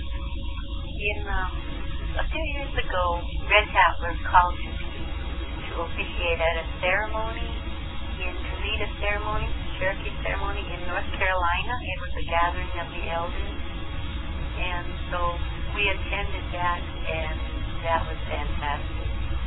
A few years ago, Red Hat was called to officiate at a ceremony, to lead a ceremony, Cherokee ceremony in North Carolina. It was a gathering of the elders. And so we attended that, and that was fantastic.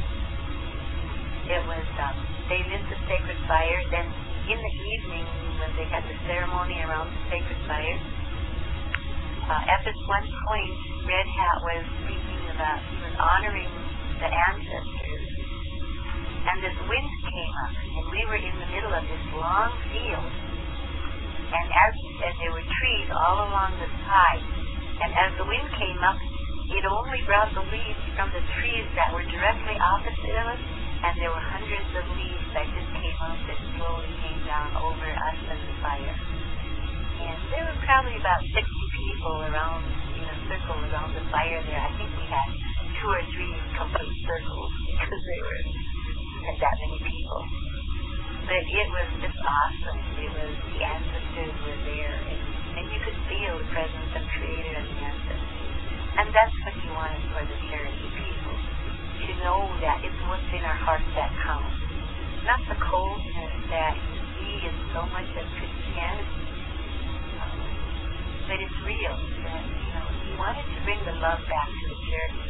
It was, they lit the sacred fires, and in the evening, when they had the ceremony around the sacred fires, at this one point, Red Hat was speaking about, he was honoring the ancestors, and this wind came up, and we were in the middle of this long field, and as he said, there were trees all along the side, and as the wind came up, it only brought the leaves from the trees that were directly opposite of us, and there were hundreds of leaves that just came up and slowly came down over us and the fire. And there were probably about 60 people around, in a circle around the fire there. I think we had 2 or 3 complete circles because had that many people. But it was just awesome. It was, the ancestors were there, and you could feel the presence of Creator and the ancestors. And that's what you wanted for the Cherokee people, to know that it's what's in our hearts that counts. Not the coldness that you see in so much of Christianity, but it's real. That, he wanted to bring the love back to the Cherokee.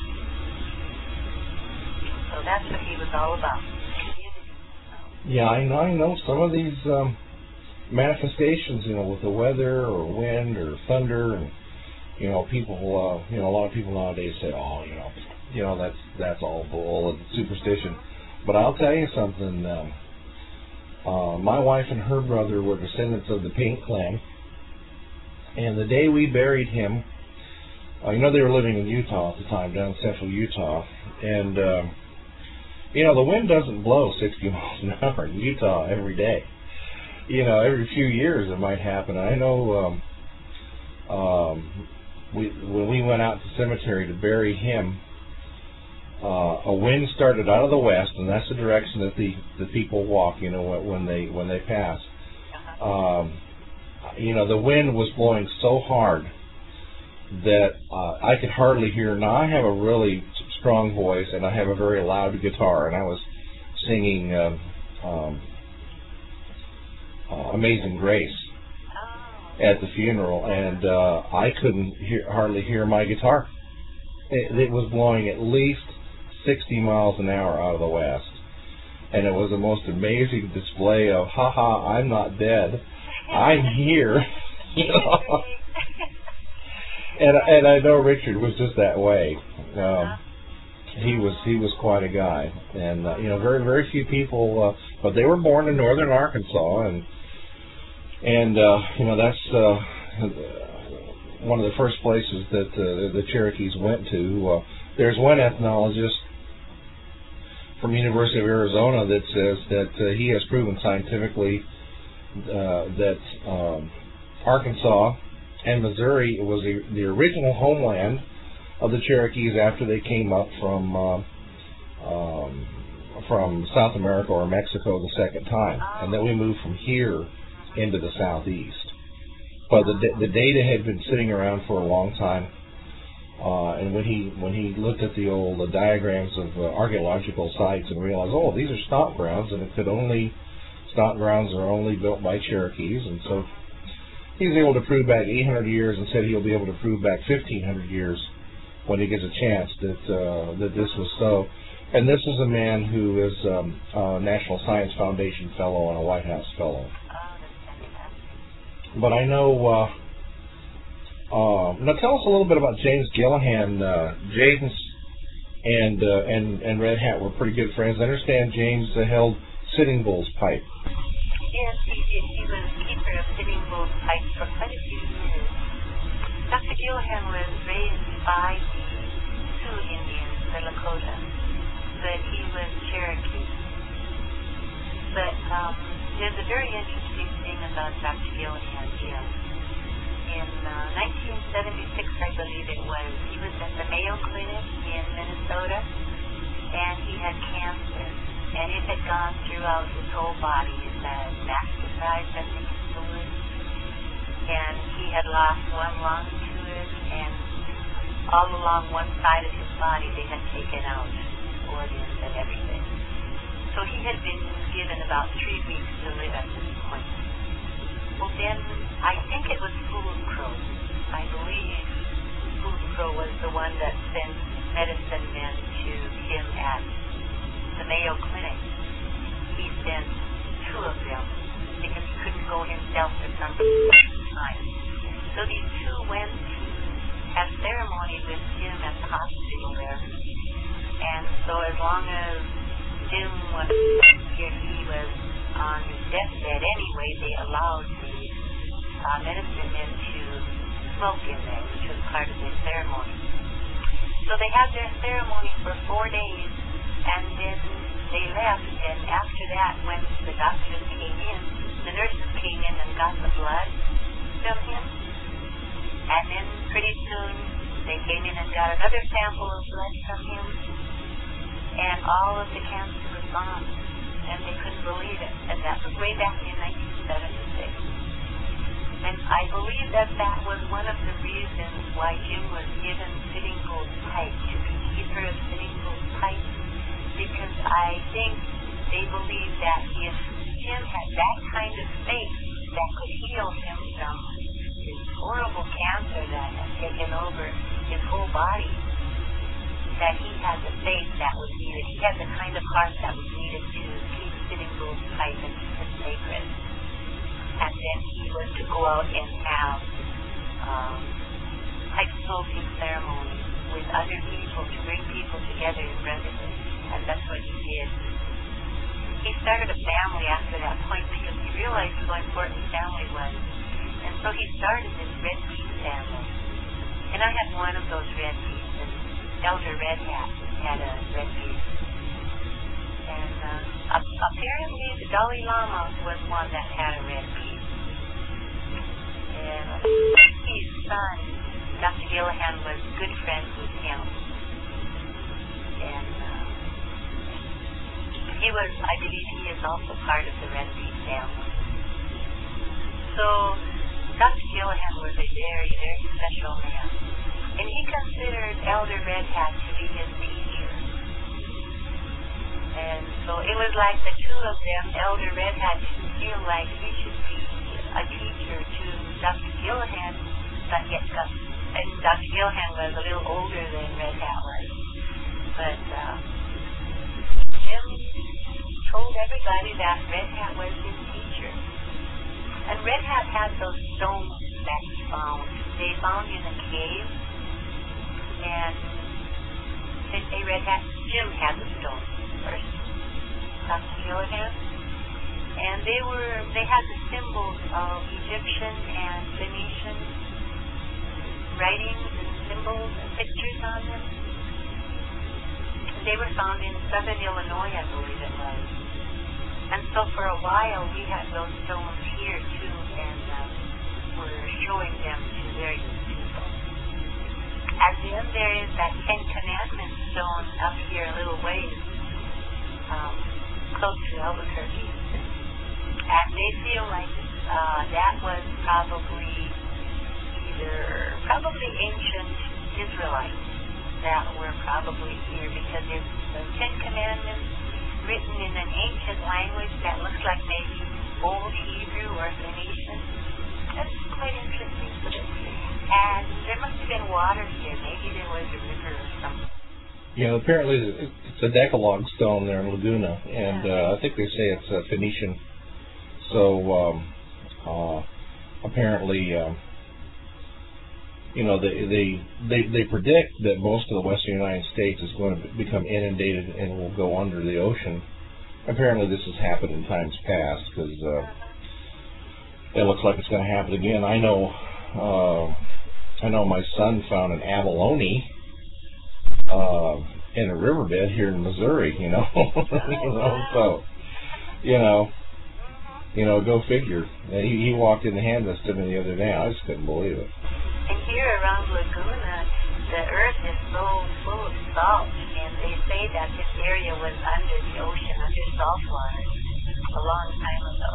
So that's what he was all about. Yeah, I know some of these manifestations, with the weather or wind or thunder, and people, a lot of people nowadays say, that's all bull and superstition. But I'll tell you something. My wife and her brother were descendants of the Paint Clan, and the day we buried him, they were living in Utah at the time, down in central Utah, and the wind doesn't blow 60 miles an hour in Utah every day. Every few years it might happen. I know when we went out to the cemetery to bury him, a wind started out of the west, and that's the direction that the people walk, when they pass. The wind was blowing so hard that I could hardly hear. Now, I have a really strong voice, and I have a very loud guitar, and I was singing Amazing Grace at the funeral, and I couldn't hardly hear my guitar. It was blowing at least 60 miles an hour out of the west, and it was the most amazing display of, I'm not dead, I'm here. And I know Richard was just that way. He was quite a guy, and very, very few people, but they were born in northern Arkansas, and that's one of the first places that the Cherokees went to. There's one ethnologist from University of Arizona that says that he has proven scientifically that Arkansas and Missouri was the original homeland of the Cherokees after they came up from South America or Mexico the second time, and then we moved from here into the southeast. But the data had been sitting around for a long time, and when he looked at the old diagrams of archaeological sites and realized, these are stock grounds, and stock grounds are only built by Cherokees, and so he was able to prove back 800 years, and said he'll be able to prove back 1,500 years when he gets a chance that this was so. And this is a man who is a National Science Foundation fellow and a White House fellow. But I know. Now tell us a little bit about James Gillihan. James and Red Hat were pretty good friends. I understand James held Sitting Bull's pipe. Yes, he did. He was keeper of Sitting Bull's pipe for quite a few years. Dr. Gillihan was raised by the Sioux Indians, the Lakota, but he was Cherokee. But there's a very interesting thing about Dr. Gillihan, Jim. In 19 I believe it was. He was at the Mayo Clinic in Minnesota, and he had cancer, and it had gone throughout his whole body. It had metastasized, I think it's the word, and he had lost one lung to it, and all along one side of his body they had taken out organs and everything. So he had been given about 3 weeks to live at this point. Well, then I think it was Foolcrow. I believe Foolcrow was the one that sent medicine men to him at the Mayo Clinic. He sent 2 of them because he couldn't go himself for some time. So these 2 went to have ceremony with him at the hospital there. And so as long as Jim was here, he was on his deathbed anyway, they allowed the medicine men to smoke in there, which was part of their ceremony. So they had their ceremony for 4 days, and then they left, and after that, when the doctors came in, the nurses came in and got the blood from him, and then pretty soon they came in and got another sample of blood from him, and all of the cancer was gone, and they couldn't believe it, and that was way back in 1976. And I believe that that was one of the reasons why Jim was given Sitting Bull's pipe, to be keeper of Sitting Bull's pipe, because I think they believed that if Jim had that kind of faith that could heal him from his horrible cancer that had taken over his whole body, that he had the faith that was needed. He had the kind of heart that was needed to keep Sitting Bull's pipe and keep it sacred. And then he was to go out and have pipe smoking ceremonies with other people to bring people together in brotherhood. And that's what he did. He started a family after that point because he realized how important family was. And so he started this Red Peace family. And I had one of those Red Peace, and Elder Red Hat had a Red Peace. And apparently the Dalai Lama was one that had a Red Peace. And his son, Dr. Gillihan, was good friends with him. And he was, I believe he is also part of the Red Peace family. So Dr. Gillihan was a very, very special man. And he considered Elder Red Hat to be his teacher. And so it was like the 2 of them, Elder Red Hat didn't feel like he should be a teacher to Dr. Gillihan, but yet and Dr. Gillihan was a little older than Red Hat was. But Jim told everybody that Red Hat was his teacher. And Red Hat had those stones that he found. They found in a cave. And they say Red Hat, Jim had the stones first. Dr. Gillihan. And they had the symbols of Egyptian and Phoenician writings and symbols and pictures on them. They were found in southern Illinois, I believe it was. And so for a while we had those stones here too, and were showing them to various people. And then there is that 10 Commandments stone up here a little ways, close to Albuquerque. And they feel like that was probably ancient Israelites that were probably here, because it's the 10 Commandments written in an ancient language that looks like maybe Old Hebrew or Phoenician. That's quite interesting. And there must have been water here. Maybe there was a river or something. Yeah, apparently it's a Decalogue stone there in Laguna, and I think they say it's Phoenician. So apparently, they predict that most of the western United States is going to become inundated and will go under the ocean. Apparently, this has happened in times past, because it looks like it's going to happen again. I know my son found an abalone in a riverbed here in Missouri. So go figure. He walked in the hand that stood me the other day. I just couldn't believe it. And here around Laguna, the earth is so full of salt, and they say that this area was under the ocean, under salt water, a long time ago.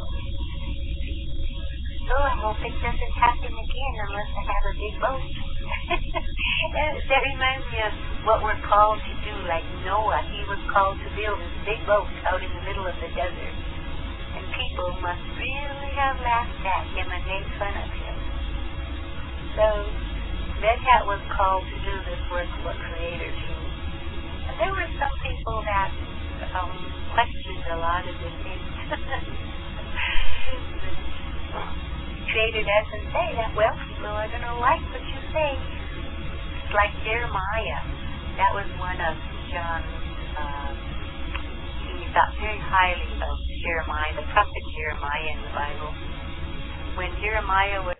So I hope it doesn't happen again unless I have a big boat. That reminds me of what we're called to do, like Noah. He was called to build this big boat out in the middle of the desert. And people must really have laughed at him and made fun of him. So Red Hat was called to do this work for Creator too. And there were some people that questioned a lot of the things. Creator doesn't say that, well, people are going to like what you say. It's like Jeremiah. That was one of John's, he thought very highly of Jeremiah, the prophet Jeremiah in the Bible. When Jeremiah was...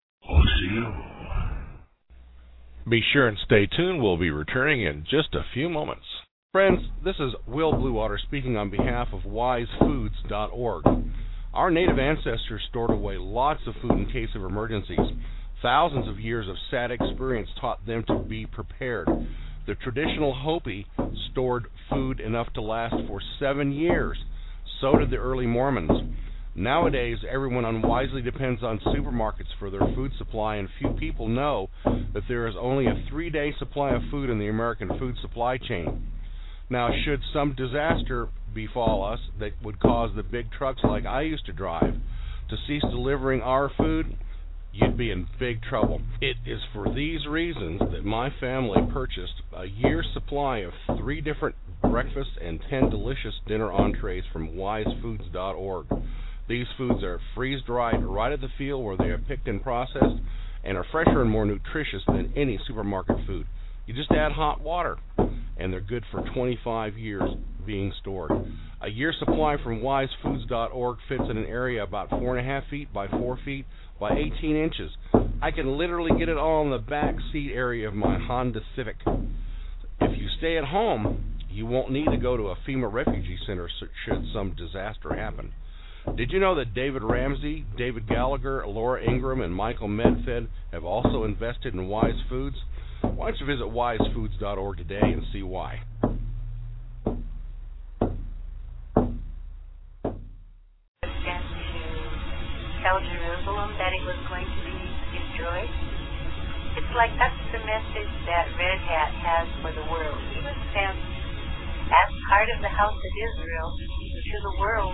Be sure and stay tuned. We'll be returning in just a few moments. Friends, this is Will Bluewater speaking on behalf of wisefoods.org. Our native ancestors stored away lots of food in case of emergencies. Thousands of years of sad experience taught them to be prepared. The traditional Hopi stored food enough to last for 7 years. So did the early Mormons. Nowadays, everyone unwisely depends on supermarkets for their food supply, and few people know that there is only a 3-day supply of food in the American food supply chain. Now, should some disaster befall us that would cause the big trucks like I used to drive to cease delivering our food, you'd be in big trouble. It is for these reasons that my family purchased a year's supply of 3 different breakfasts and 10 delicious dinner entrees from wisefoods.org. These foods are freeze-dried right at the field where they are picked and processed and are fresher and more nutritious than any supermarket food. You just add hot water, and they're good for 25 years being stored. A year's supply from wisefoods.org fits in an area about 4.5 feet by 4 feet by 18 inches. I can literally get it all in the back seat area of my Honda Civic. If you stay at home, you won't need to go to a FEMA refugee center should some disaster happen. Did you know that David Ramsey, David Gallagher, Laura Ingram, and Michael Medfed have also invested in Wise Foods? Why don't you visit wisefoods.org today and see why. Sent to tell Jerusalem that it was going to be destroyed. It's like that's the message that Red Hat has for the world. He was sent as part of the house of Israel to the world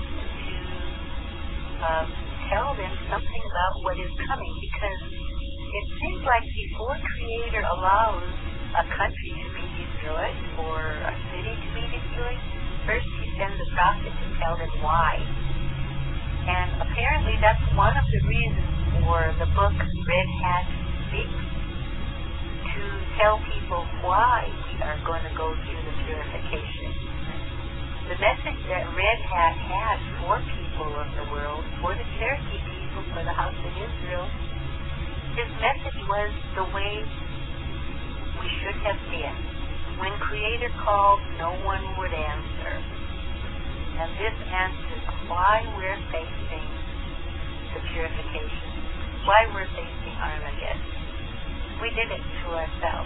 to tell them something about what is coming, because it seems like before Creator allows a country to be destroyed or a city to be destroyed, first he sends a prophet to tell them why. And apparently that's one of the reasons for the book Red Hat Speaks, to tell people why we are going to go through the purification. The message that Red Hat had for people of the world, for the Cherokee people, for the house of Israel, his message was the way we should have been. When Creator called, no one would answer. And this answers why we're facing the purification, why we're facing Armageddon. We did it to ourselves.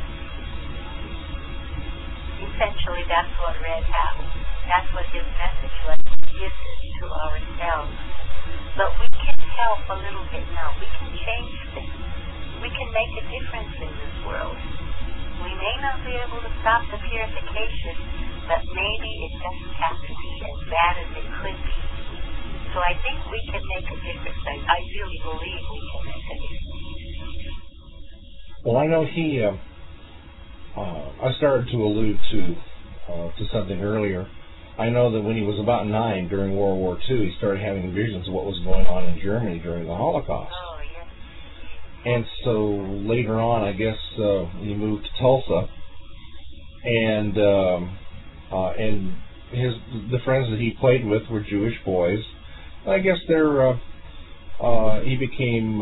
Essentially, that's what Red Hat was. That's what his message was. We did this to ourselves. But we can help a little bit now. We can change things. We can make a difference in this world. We may not be able to stop the purification, but maybe it doesn't have to be as bad as it could be. So I think we can make a difference. I really believe we can make a difference. Well, I know I started to allude to something earlier. I know that when he was about 9 during World War II, he started having visions of what was going on in Germany during the Holocaust. Oh, yes. And so later on, I guess he moved to Tulsa, and the friends that he played with were Jewish boys. I guess he became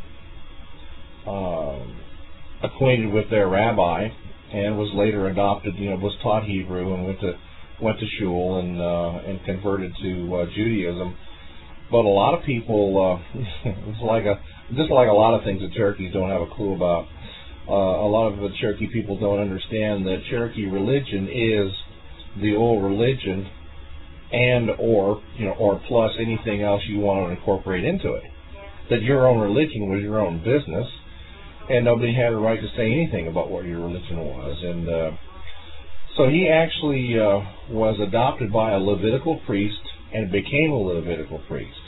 acquainted with their rabbi and was later adopted. Was taught Hebrew and went to shul and converted to Judaism. But a lot of people, it's just like a lot of things that Cherokees don't have a clue about. a lot of the Cherokee people don't understand that Cherokee religion is the old religion, and or plus anything else you want to incorporate into it. That your own religion was your own business, and nobody had a right to say anything about what your religion was. And so he actually was adopted by a Levitical priest and became a Levitical priest.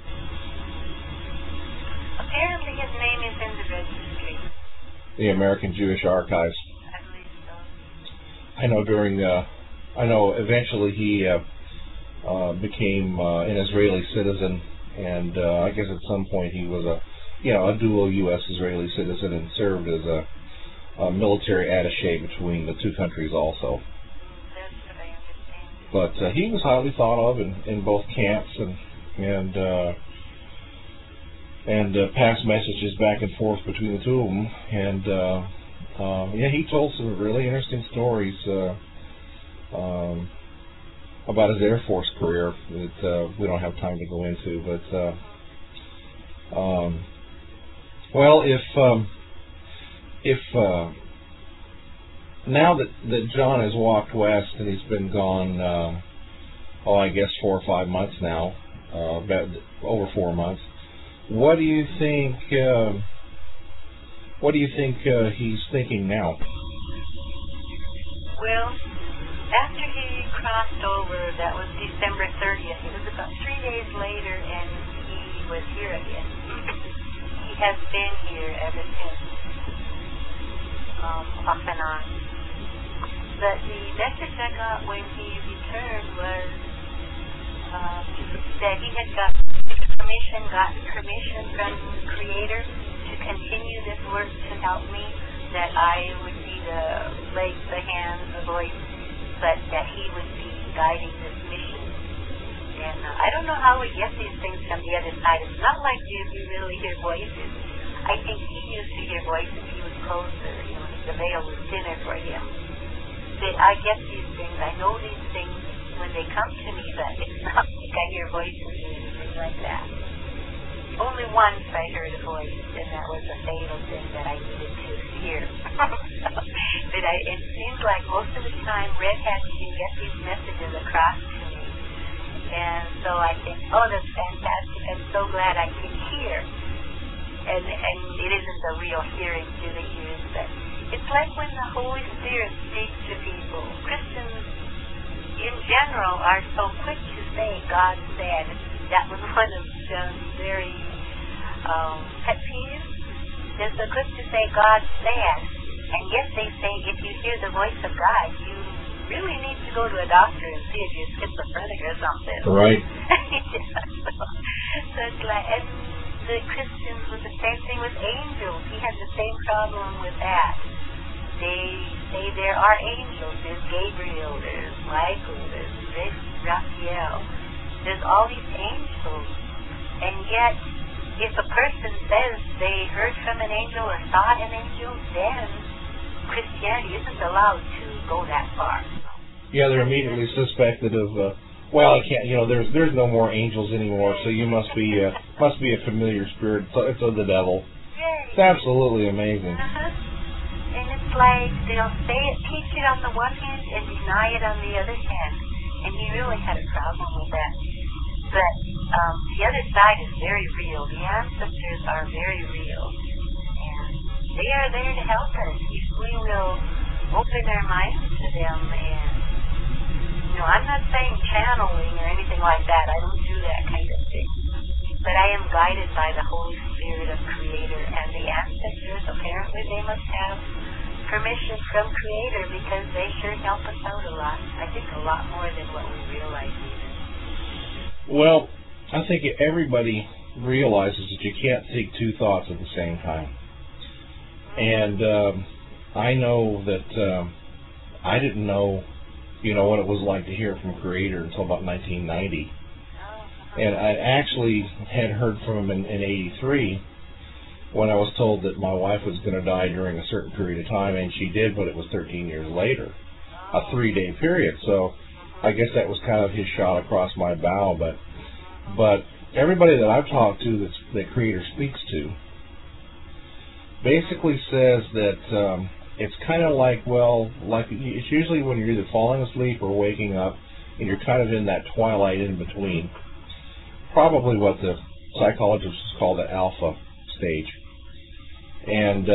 Apparently his name is in the registry. The American Jewish Archives. I believe so. I know eventually he became an Israeli citizen, and I guess at some point he was a dual U.S. Israeli citizen and served as a military attaché between the two countries also. That's what I understand. But he was highly thought of in both camps and passed messages back and forth between the two of them. And he told some really interesting stories about his Air Force career that we don't have time to go into. But if now that John has walked west and he's been gone, I guess 4 or 5 months now, over 4 months. What do you think? He's thinking now? Well, after he crossed over, that was December 30th. It was about 3 days later, and he was here again. He has been here ever since, off and on. But the message I got when he returned was that he had gotten permission from the Creator to continue this work to help me, that I would be the legs, the hands, the voice, but that he would be guiding this mission. And I don't know how we get these things from the other side. It's not like you really hear voices. I think he used to hear voices. He was closer. The veil was thinner for him. But I get these things. I know these things when they come to me, but it's not like I hear voices or anything like that. Only once I heard a voice, and that was a fatal thing that I needed to hear. But it seems like most of the time Red Hat can get these messages across to me. And so I think, that's fantastic. I'm so glad I can hear. And it isn't the real hearing through the ears, but it's like when the Holy Spirit speaks to people. Christians in general are so quick to say God said. That was one of John's very pet peeves. They're so quick to say God said, and yet they say if you hear the voice of God, you really need to go to a doctor and see if you're schizophrenic or something. Right. So it's like, and the Christians was the same thing with angels. He had the same problem with that. They say there are angels. There's Gabriel, there's Michael, there's Raphael. There's all these angels. And yet, if a person says they heard from an angel or saw an angel, then Christianity isn't allowed to go that far. Yeah, they're immediately suspected of, I can't, there's no more angels anymore, so you must be a familiar spirit. It's of the devil. Right. It's absolutely amazing. And it's like they'll teach it on the one hand and deny it on the other hand. And he really had a problem with that. But the other side is very real. The ancestors are very real. And they are there to help us if we will open our minds to them. And, I'm not saying channeling or anything like that. I don't do that kind of thing. But I am guided by the Holy Spirit of Creator. And the ancestors, apparently they must have permission from Creator, because they sure help us out a lot. I think a lot more than what we realize even. Well, I think everybody realizes that you can't think two thoughts at the same time. And I know that I didn't know, what it was like to hear from Creator until about 1990. And I actually had heard from him in 83, when I was told that my wife was going to die during a certain period of time, and she did, but it was 13 years later, a 3-day period. So I guess that was kind of his shot across my bow. But everybody that I've talked to that Creator speaks to, basically says that it's kind of like, well, like it's usually when you're either falling asleep or waking up, and you're kind of in that twilight in between. Probably what the psychologists call the alpha stage. And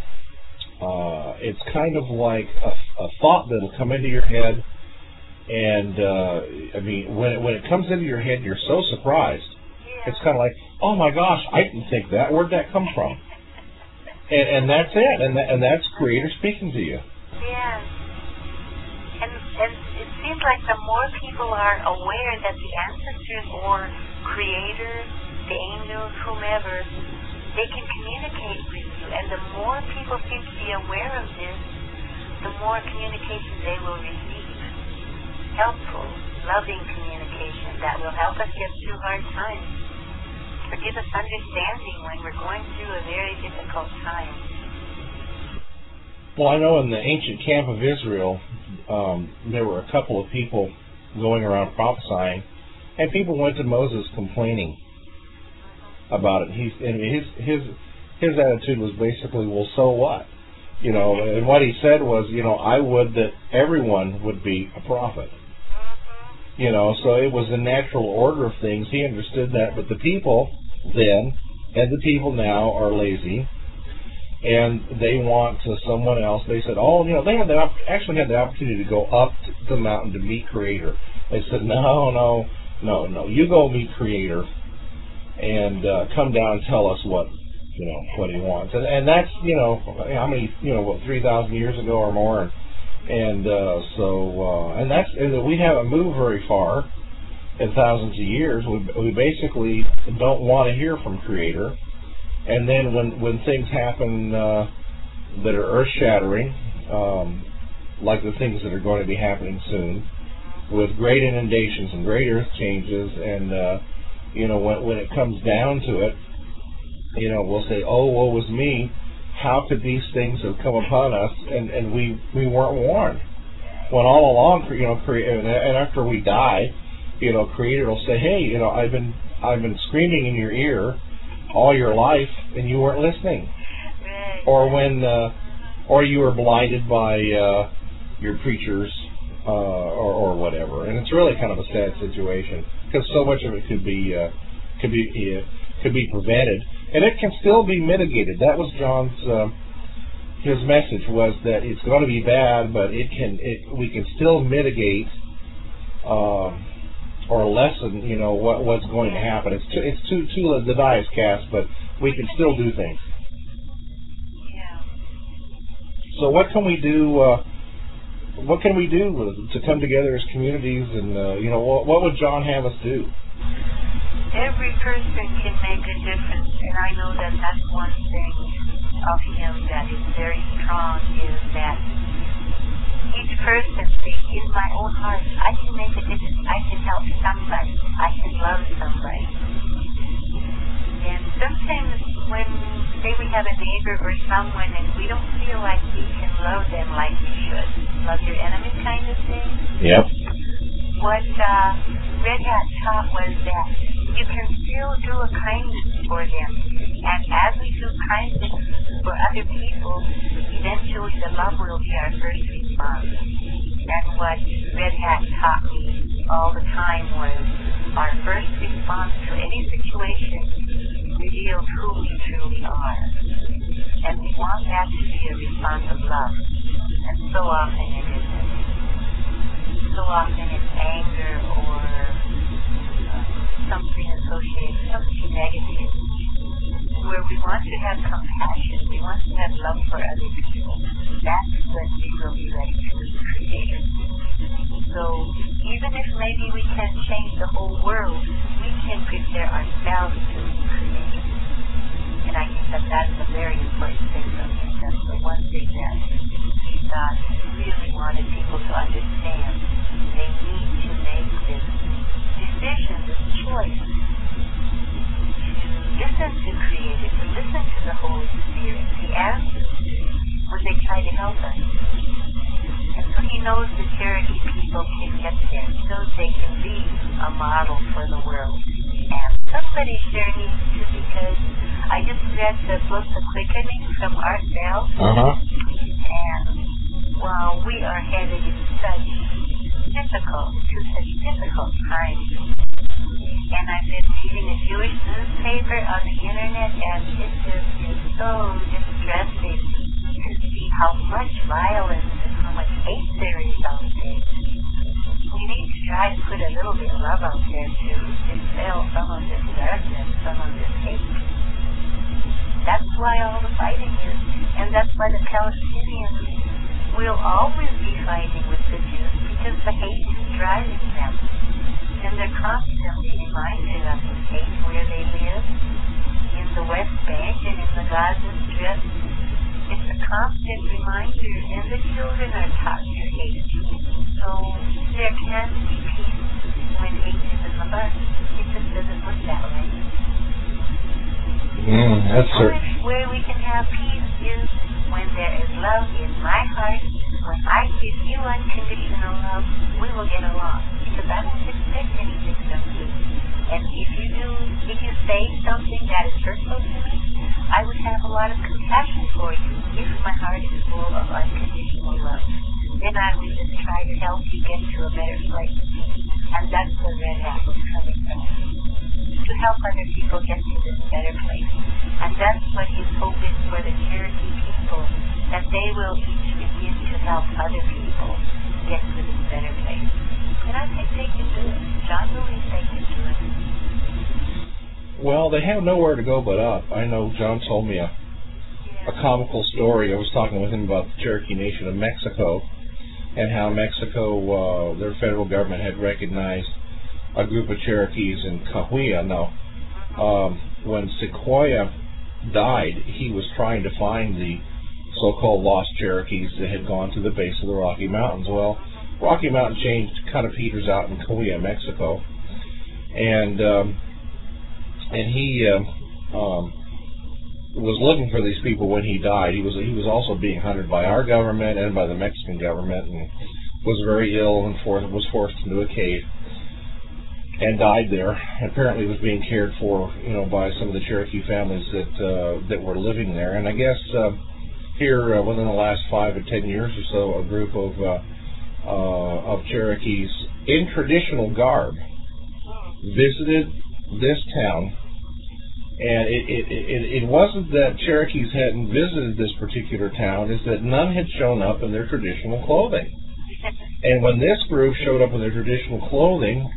it's kind of like a thought that'll come into your head, and I mean, when it comes into your head, you're so surprised. Yeah. It's kind of like, oh my gosh, I didn't think that. Where'd that come from? And that's it, and that's Creator speaking to you. Yeah. And it seems like the more people are aware that the ancestors or Creator, the angels, whomever, they can communicate with you. And the more people seem to be aware of this, the more communication they will receive. Helpful, loving communication that will help us get through hard times. Or give us understanding when we're going through a very difficult time. Well, I know in the ancient camp of Israel, there were a couple of people going around prophesying, and people went to Moses complaining about it. His attitude was basically, well, so what? You know, and what he said was, you know, I would that everyone would be a prophet. You know, so it was the natural order of things. He understood that, but the people then and the people now are lazy, and they want someone else. They said, oh, you know, they actually had the opportunity to go up the mountain to meet Creator. They said, no, you go meet Creator and come down and tell us what he wants. And that's, you know, how many, 3,000 years ago or more. And we haven't moved very far in thousands of years. We basically don't want to hear from Creator. And then when things happen that are earth-shattering, like the things that are going to be happening soon, with great inundations and great earth changes, and when it comes down to it, we'll say, oh, woe is me. How could these things have come upon us, and we weren't warned? When all along, and after we die, Creator will say, hey, I've been screaming in your ear all your life, and you weren't listening. Or when, or you were blinded by your preachers, or whatever. And it's really kind of a sad situation, because so much of it could be prevented. And it can still be mitigated. That was John's, his message was that it's going to be bad, but we can still mitigate or lessen, what's going to happen. It's too the die is cast, but we can still do things. Yeah. So what can we do? What can we do to come together as communities? And what would John have us do? Every person can make a difference, and I know that that's one thing of him that is very strong, is that each person thinks, in my own heart, I can make a difference, I can help somebody, I can love somebody. And sometimes when, say we have a neighbor or someone and we don't feel like we can love them like we should, love your enemy kind of thing. Yep. What Red Hat taught was that you can still do a kindness for them. And as we do kindness for other people, eventually the love will be our first response. That's what Red Hat taught me all the time, was our first response to any situation reveals who we truly are. And we want that to be a response of love. And so often it isn't. So often it's anger or something associated, something negative, where we want to have compassion, we want to have love for other people. That's when we will be ready to be Creator. So even if maybe we can't change the whole world, we can prepare ourselves to be Creator. And I think that that's a very important thing for me. That's the one thing that God really wanted people to understand. They need to make this decision, this choice, to listen to Creator, to listen to the Holy Spirit. He answers when they try to help us. And so He knows the charity people can get there. He knows they can be a model for the world. And somebody's journey too, because I just read the book, The Quickening, from Art Bell. And, well, we are headed in such difficult times. And I've been reading a Jewish newspaper on the internet, and it just is so distressing to see how much violence and how much hate there is out there. We need to try to put a little bit of love out there to dispel some of this darkness, some of this hate. That's why all the fighting is, and that's why the Palestinians will always be fighting with the Jews, because the hate is driving them. And they're constantly reminded of the hate where they live, in the West Bank and in the Gaza Strip. It's a constant reminder, and the children are taught to hate. So there can be peace when hate is in the heart. It just doesn't work that way. That's certain. Where we can have peace is when there is love in my heart. When I give you unconditional love, we will get along. Because I don't expect anything from you. And if you say something that is hurtful to me, I would have a lot of compassion for you if my heart is full of unconditional love. Then I would just try to help you get to a better place. And that's where Red Hat was coming from. To help other people get to this better place. And that's what his hope is for the Cherokee people, that they will each begin to help other people get to this better place. And I think they can do it. John believes they can do it. Well, they have nowhere to go but up. I know John told me a comical story. I was talking with him about the Cherokee Nation of Mexico and how Mexico, their federal government had recognized a group of Cherokees in Cahuilla. Now, when Sequoyah died, he was trying to find the so-called lost Cherokees that had gone to the base of the Rocky Mountains. Well, Rocky Mountain chain kind of peters out in Cahuilla, Mexico, and he was looking for these people when he died. He was also being hunted by our government and by the Mexican government, and was very ill and was forced into a cave and died there. Apparently was being cared for, by some of the Cherokee families that were living there. And I guess here within the last 5 or 10 years or so, a group of Cherokees in traditional garb visited this town. And it wasn't that Cherokees hadn't visited this particular town, it's that none had shown up in their traditional clothing. And when this group showed up in their traditional clothing,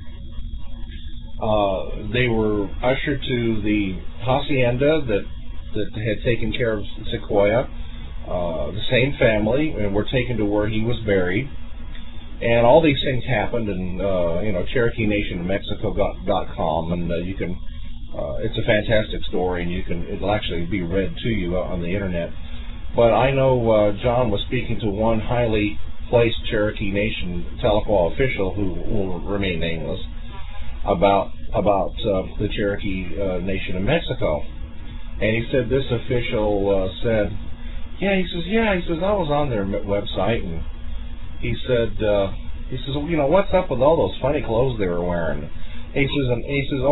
they were ushered to the hacienda that had taken care of Sequoyah, the same family, and were taken to where he was buried. And all these things happened, and Cherokee Nation of Mexico.com, and you can. It's a fantastic story, and it'll actually be read to you on the internet. But I know John was speaking to one highly placed Cherokee Nation Tahlequah official who will remain nameless about the Cherokee Nation of Mexico, and he said this official said, he says I was on their website, and he said what's up with all those funny clothes they were wearing? He says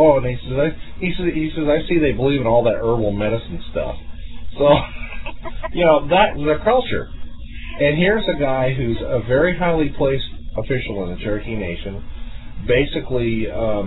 I see they believe in all that herbal medicine stuff. So, that's their culture. And here's a guy who's a very highly placed official in the Cherokee Nation, basically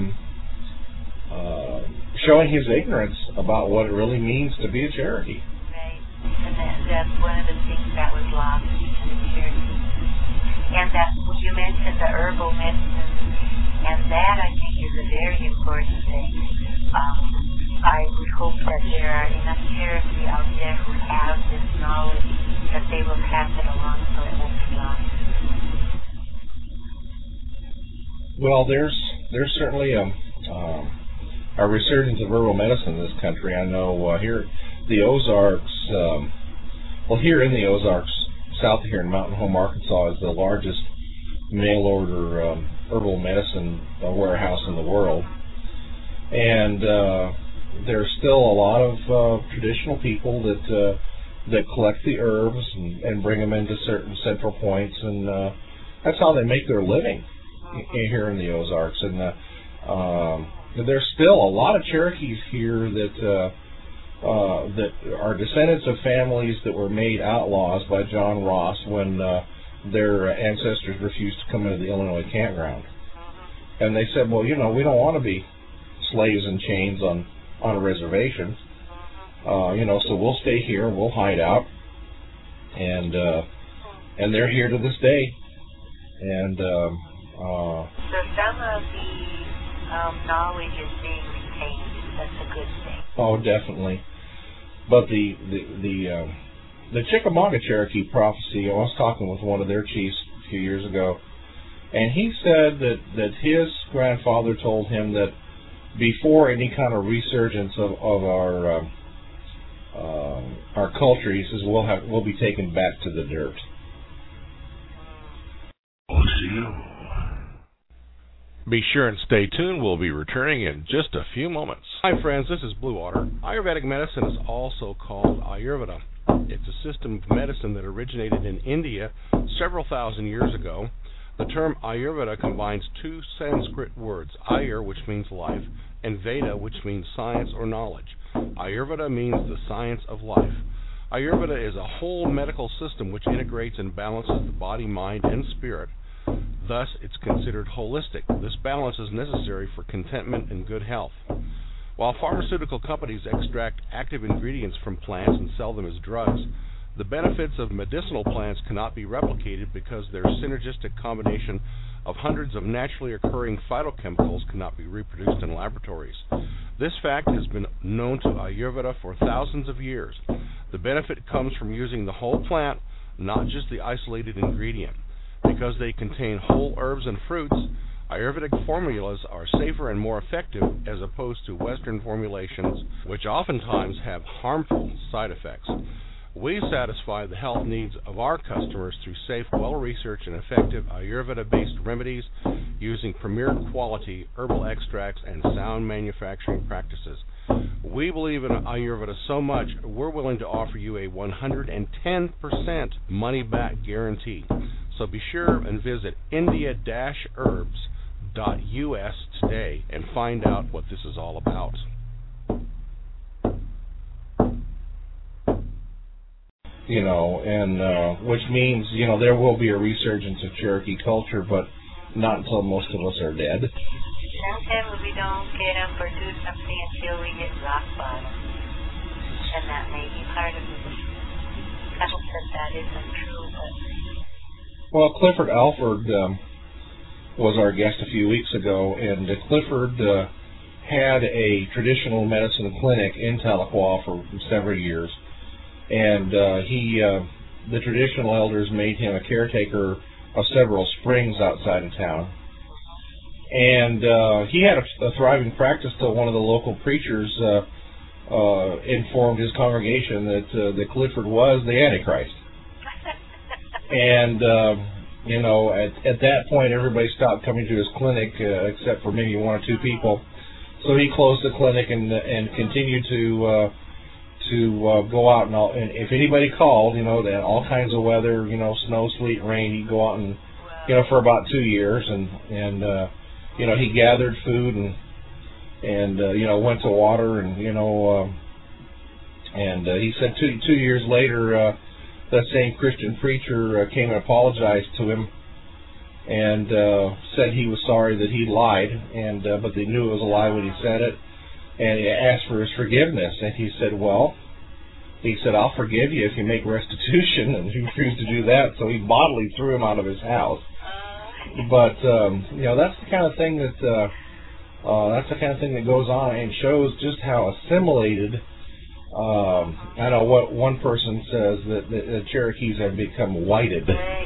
showing his ignorance about what it really means to be a Cherokee. Right. And that's one of the things that was lost in the Cherokee. And that you mentioned the herbal medicine. And that, I think, is a very important thing. I would hope that there are enough Cherokee out there who have this knowledge that they will pass it along so it won't be lost. Well, there's certainly a resurgence of herbal medicine in this country. I know here the Ozarks, here in the Ozarks, south of here in Mountain Home, Arkansas, is the largest mail-order herbal medicine warehouse in the world. And there's still a lot of traditional people that collect the herbs and bring them into certain central points, and that's how they make their living here in the Ozarks. And there's still a lot of Cherokees here that that are descendants of families that were made outlaws by John Ross when their ancestors refused to come into the Illinois campground. And they said, well, we don't want to be slaves in chains on a reservation. So we'll stay here, we'll hide out. And they're here to this day. And so some of the knowledge is being retained. That's a good thing. Oh, definitely. But the Chickamauga Cherokee prophecy, I was talking with one of their chiefs a few years ago, and he said that his grandfather told him that before any kind of resurgence of our culture, he says we'll be taken back to the dirt. Be sure and stay tuned. We'll be returning in just a few moments. Hi friends, this is Blue Water. Ayurvedic medicine is also called Ayurveda. It's a system of medicine that originated in India several thousand years ago. The term Ayurveda combines two Sanskrit words, Ayur, which means life, and Veda, which means science or knowledge. Ayurveda means the science of life. Ayurveda is a whole medical system which integrates and balances the body, mind, and spirit. Thus, it's considered holistic. This balance is necessary for contentment and good health. While pharmaceutical companies extract active ingredients from plants and sell them as drugs, the benefits of medicinal plants cannot be replicated because their synergistic combination of hundreds of naturally occurring phytochemicals cannot be reproduced in laboratories. This fact has been known to Ayurveda for thousands of years. The benefit comes from using the whole plant, not just the isolated ingredient. Because they contain whole herbs and fruits, Ayurvedic formulas are safer and more effective as opposed to Western formulations, which oftentimes have harmful side effects. We satisfy the health needs of our customers through safe, well-researched, and effective Ayurveda-based remedies using premier quality herbal extracts and sound manufacturing practices. We believe in Ayurveda so much, we're willing to offer you a 110% money-back guarantee. So be sure and visit india-herbs.us today and find out what this is all about. Which means, there will be a resurgence of Cherokee culture, but not until most of us are dead. Sometimes we don't get up or do something until we hit rock bottom. And that may be part of it. I hope that isn't true, but... Well, Clifford Alford was our guest a few weeks ago, and Clifford had a traditional medicine clinic in Tahlequah for several years. And the traditional elders made him a caretaker of several springs outside of town. And he had a thriving practice till one of the local preachers informed his congregation that Clifford was the Antichrist. And, at that point, everybody stopped coming to his clinic except for maybe one or two people. So he closed the clinic and continued to go out and if anybody called, they had all kinds of weather, snow, sleet, rain. He'd go out and, for about 2 years, and he gathered food and went to water and he said 2 years later that same Christian preacher came and apologized to him and said he was sorry that he lied, but they knew it was a lie when he said it, and he asked for his forgiveness, and he said, I'll forgive you if you make restitution, and he refused to do that, so he bodily threw him out of his house. But that's the kind of thing that goes on and shows just how assimilated. I know what one person says that the Cherokees have become whited.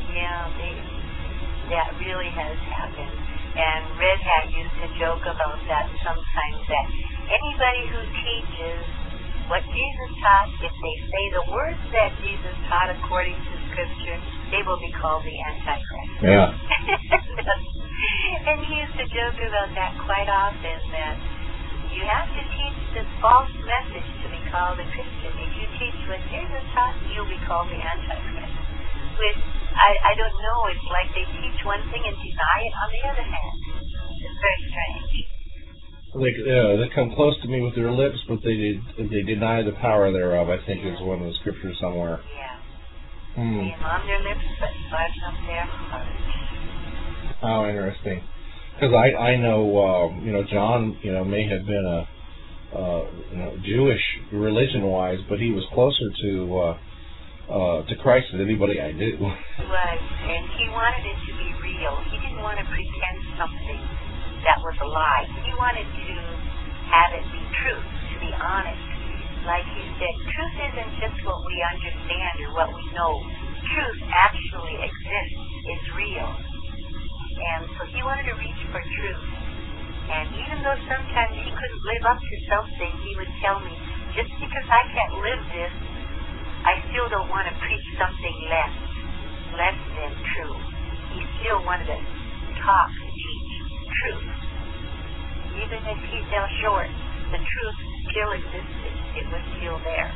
That really has happened. And Red Hat used to joke about that sometimes, that anybody who teaches what Jesus taught, if they say the words that Jesus taught according to Scripture, they will be called the Antichrist. Yeah. And he used to joke about that quite often, that you have to teach this false message to be called a Christian. If you teach what Jesus taught, you'll be called the Antichrist. Which, I don't know, it's like they teach one thing and deny it on the other hand. It's very strange. They come close to me with their lips, but they deny the power thereof, I think is one of the scriptures somewhere. Yeah. Hmm. They on their lips, but far from their heart. How interesting. Because I know, John, may have been a Jewish religion-wise, but he was closer to Christ than anybody I knew. He was, and he wanted it to be real. He didn't want to pretend something that was a lie. He wanted to have it be truth, to be honest. Like he said, truth isn't just what we understand or what we know. Truth actually exists, is real. And so he wanted to reach for truth. And even though sometimes he couldn't live up to something, he would tell me, just because I can't live this, I still don't want to preach something less than true. He still wanted to talk, teach truth. Even if he fell short, the truth still existed. It was still there.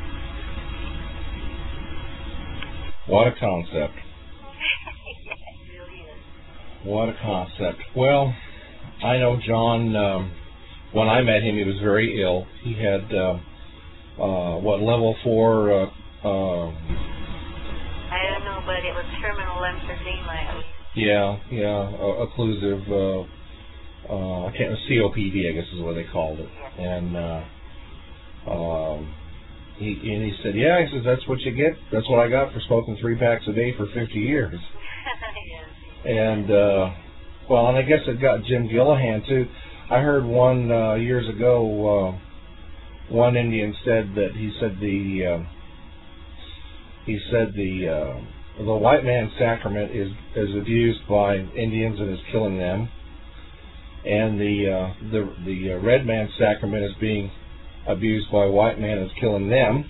What a concept. Yeah, it really is. What a concept. Well, I know John, when I met him, he was very ill. He had, level 4... I don't know, but it was terminal emphysema at least. Yeah, occlusive, COPD, I guess is what they called it. Yeah. And he said, he says, that's what you get. That's what I got for smoking 3 packs a day for 50 years. Yes. And, and I guess it got Jim Gillihan, too. I heard one, years ago, one Indian said that the white man's sacrament is abused by Indians and is killing them, and the red man's sacrament is being abused by white man and is killing them.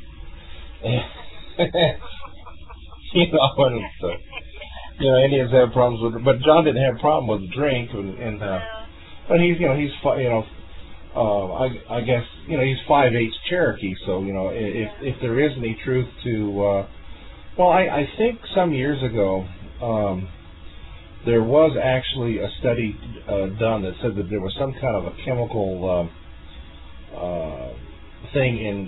Indians have problems with it, but John didn't have a problem with the drink, but I guess he's 5/8 Cherokee, so if there is any truth to, I think some years ago there was actually a study done that said that there was some kind of a chemical thing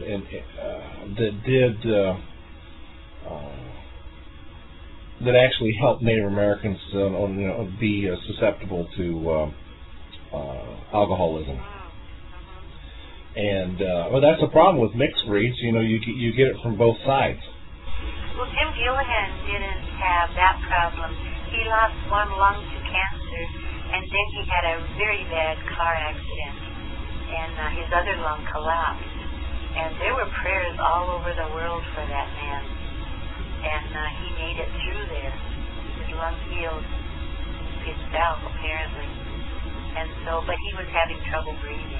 that actually helped Native Americans be susceptible to alcoholism. And that's the problem with mixed breeds. You get it from both sides. Well, Jim Gillihan didn't have that problem. He lost one lung to cancer, and then he had a very bad car accident, and his other lung collapsed. And there were prayers all over the world for that man, and he made it through there. His lung healed itself, apparently. And so, but he was having trouble breathing.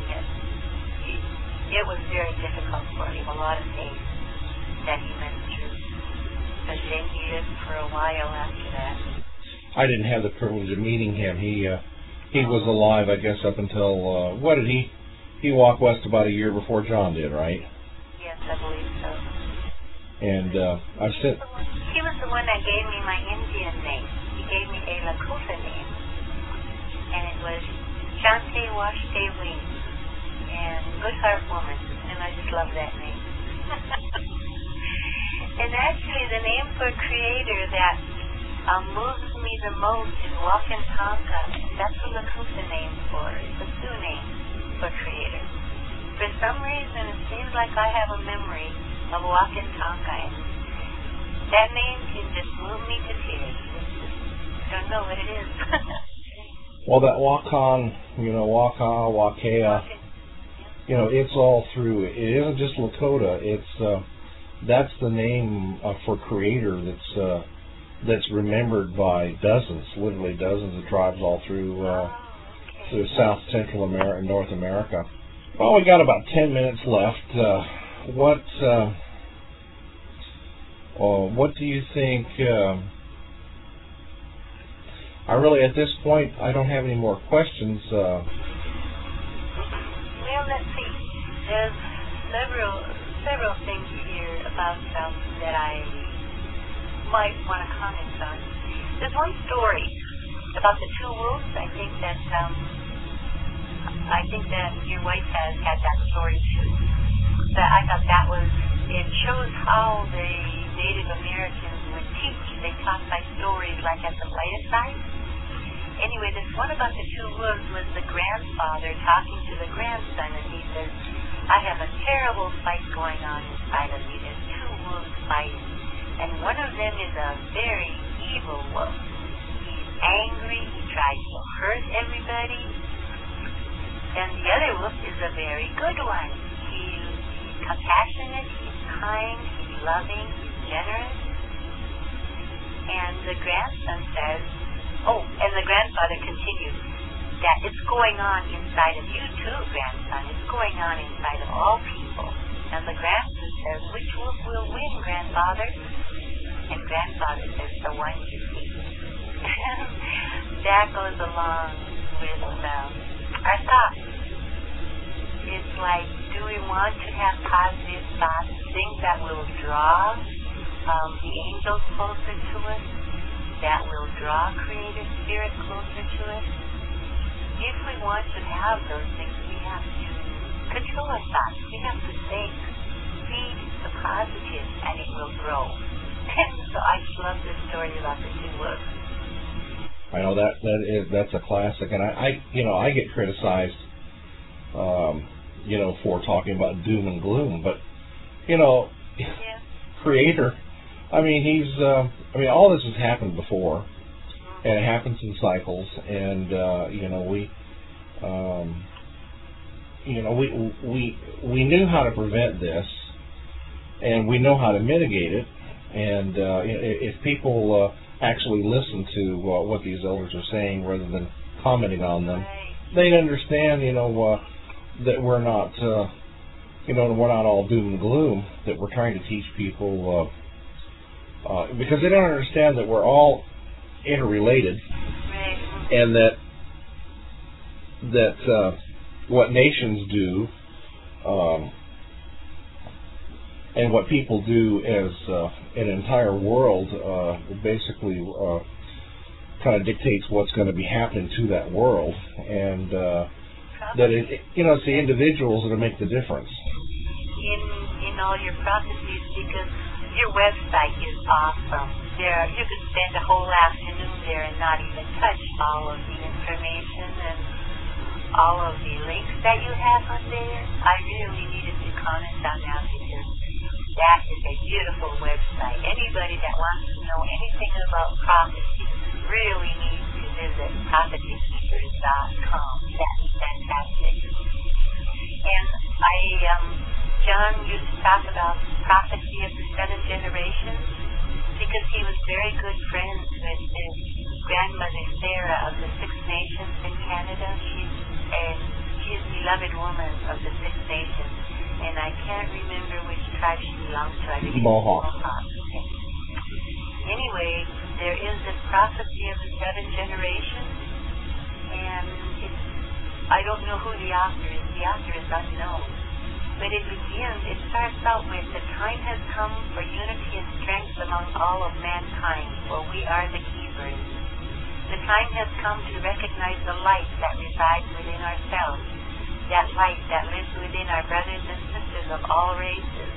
It was very difficult for him, a lot of things that he went through. But then he lived for a while after that. I didn't have the privilege of meeting him. He was alive, I guess, up until, he walked west about a year before John did, right? Yes, I believe so. And I've said... He was the one that gave me my Indian name. He gave me a Lakota name. And it was Shante Washte Wing. And Good Heart Woman. And I just love that name. And actually, the name for Creator that moves me the most is Wakantanka. That's a Lakota name for it. It's a Sioux name for Creator. For some reason, it seems like I have a memory of Wakantanka. That name can just move me to tears. I don't know what it is. Well, that Wakan, Waka, Wakea, it's all through. It isn't just Lakota. It's that's the name for Creator that's remembered by literally dozens of tribes all through South Central America and North America. Well, we got about 10 minutes left. What do you think? I really, at this point, I don't have any more questions. Well, let's see. There's several things here about that I might want to comment on. There's one story about the two wolves. I think that I think that your wife has had that story too. But I thought that was, it shows how the Native Americans would teach. They taught by stories like at the fireside. Anyway, this one about the two wolves was the grandfather talking to the grandson, and he says, I have a terrible fight going on inside of me. There's two wolves fighting, and one of them is a very evil wolf. He's angry, he tries to hurt everybody, and the other wolf is a very good one. He's compassionate, he's kind, he's loving, he's generous. And the grandson says, and the grandfather continues, that it's going on inside of you too, grandson. It's going on inside of all people. And the grandson says, which wolf will win, grandfather? And grandfather says, the one you see. That goes along with our thoughts. It's like, do we want to have positive thoughts, things that will draw the angels closer to us, that will draw Creator Spirit closer to us? If we want to have those things, we have to control our thoughts. We have to think, feed the positive, and it will grow. So I just love this story about the two wolves. I know that's a classic, and I get criticized, for talking about doom and gloom, but Creator, all this has happened before, and it happens in cycles, and we knew how to prevent this, and we know how to mitigate it, and if people actually listen to what these elders are saying rather than commenting on them, they'd understand, that we're not, we're not all doom and gloom, that we're trying to teach people, because they don't understand that we're all interrelated, and that what nations do, and what people do as an entire world basically kind of dictates what's going to be happening to that world, and that it's the individuals that make the difference. In all your prophecies, because your website is awesome. You could spend a whole afternoon there and not even touch all of the information and all of the links that you have on there. I really needed to comment on that because that is a beautiful website. Anybody that wants to know anything about prophecy really needs to visit prophecykeepers.com. That's fantastic. And John used to talk about prophecy of the seven generations because he was very good friends with his grandmother Sarah of the Six Nations in Canada. She's a beloved woman of the Six Nations, and I can't remember which tribe she belongs to. I believe Mohawk. Okay. Anyway, there is this prophecy of the seven generations, and I don't know who the author is. The author is unknown. But it starts out with, the time has come for unity and strength among all of mankind, for we are the keepers. The time has come to recognize the light that resides within ourselves, that light that lives within our brothers and sisters of all races.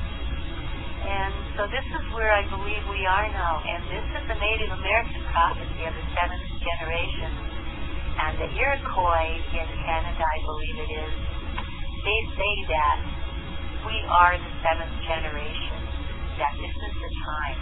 And so this is where I believe we are now, and this is the Native American prophecy of the seventh generation. And the Iroquois in Canada, I believe it is, they say that we are the seventh generation, that this is the time,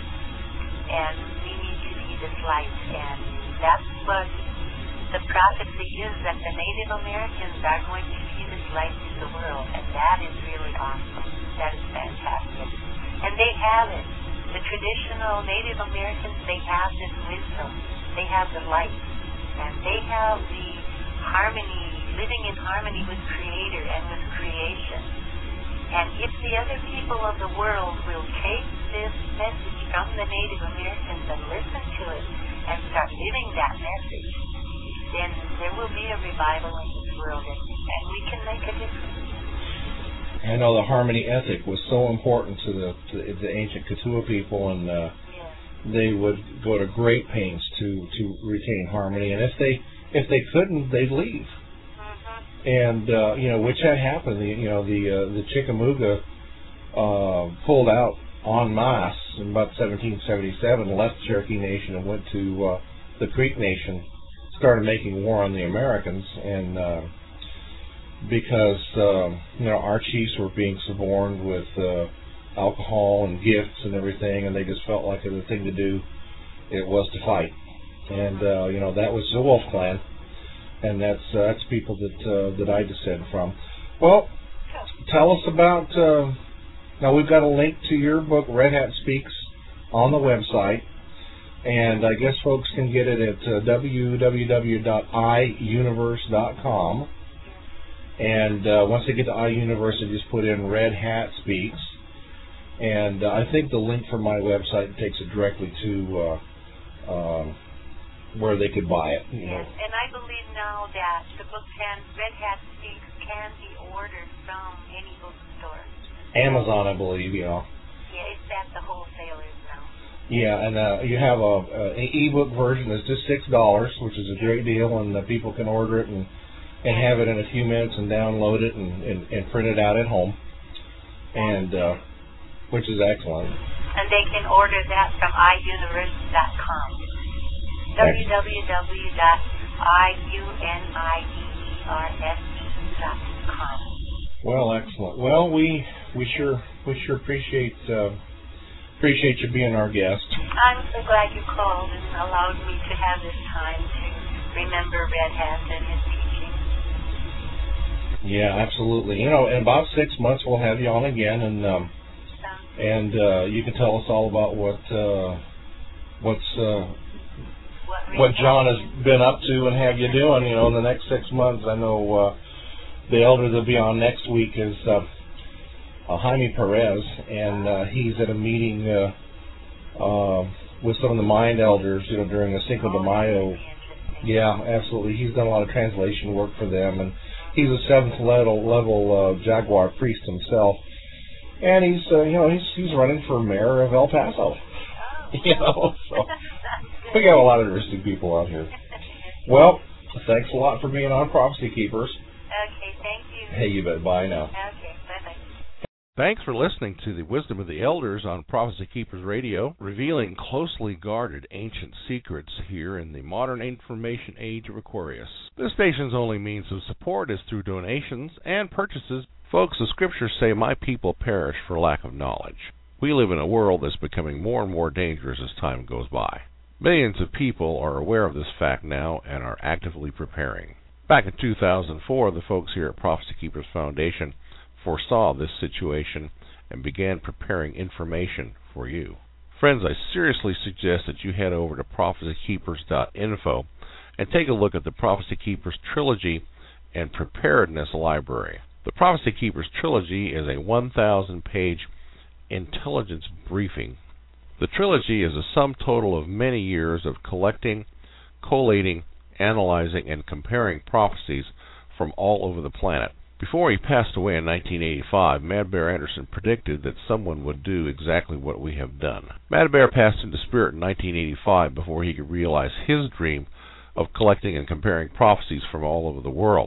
and we need to be this light, and that's what the prophecy is, that the Native Americans are going to be this light to the world, and that is really awesome. That is fantastic. And they have it. The traditional Native Americans, they have this wisdom. They have the light, and they have the harmony, living in harmony with Creator and with creation. And if the other people of the world will take this message from the Native Americans and listen to it and start living that message, then there will be a revival in this world, and we can make a difference. I know the harmony ethic was so important to the ancient Ketua people, and they would go to great pains to retain harmony. And if they couldn't, they'd leave. and which had happened. The Chickamauga pulled out en masse in about 1777, left the Cherokee Nation and went to the Creek Nation, started making war on the Americans, and because our chiefs were being suborned with alcohol and gifts and everything, and they just felt like the thing to do it was to fight, and that was the Wolf Clan, and that's people that I descend from. Well, tell us about. Now we've got a link to your book, Red Hat Speaks, on the website, and I guess folks can get it at www.iuniverse.com. And once they get to iUniverse, they just put in Red Hat Speaks, and I think the link from my website takes it directly to where they could buy it. Yes, and I believe now that the book Red Hat Speaks can be ordered from any bookstore. Amazon, I believe, Yeah, it's at the wholesalers now. Yeah, and you have an e-book version that's just $6, which is a great deal, and people can order it and have it in a few minutes and download it and print it out at home, and which is excellent. And they can order that from iuniverse.com. www.iuniverse.com. Well, excellent. Well, we sure appreciate you being our guest. I'm so glad you called and allowed me to have this time to remember Red Hat and his teaching. Yeah, absolutely. In about 6 months we'll have you on again, and you can tell us all about what John has been up to and have you doing. In the next 6 months. I know the elder that'll be on next week is Jaime Perez, and he's at a meeting with some of the Mayan elders, during the Cinco de Mayo. Yeah, absolutely. He's done a lot of translation work for them, and he's a 7th level Jaguar priest himself, and he's running for mayor of El Paso. So we got a lot of interesting people out here. Well, thanks a lot for being on Prophecy Keepers. Okay, thank you. Hey, you bet. Bye now. Okay, bye-bye. Thanks for listening to the Wisdom of the Elders on Prophecy Keepers Radio, revealing closely guarded ancient secrets here in the modern information age of Aquarius. This station's only means of support is through donations and purchases. Folks, the scriptures say, "My people perish for lack of knowledge." We live in a world that's becoming more and more dangerous as time goes by. Millions of people are aware of this fact now and are actively preparing. Back in 2004, the folks here at Prophecy Keepers Foundation foresaw this situation and began preparing information for you. Friends, I seriously suggest that you head over to prophecykeepers.info and take a look at the Prophecy Keepers Trilogy and Preparedness Library. The Prophecy Keepers Trilogy is a 1,000-page intelligence briefing. The trilogy is a sum total of many years of collecting, collating, analyzing, and comparing prophecies from all over the planet. Before he passed away in 1985, Mad Bear Anderson predicted that someone would do exactly what we have done. Mad Bear passed into spirit in 1985 before he could realize his dream of collecting and comparing prophecies from all over the world.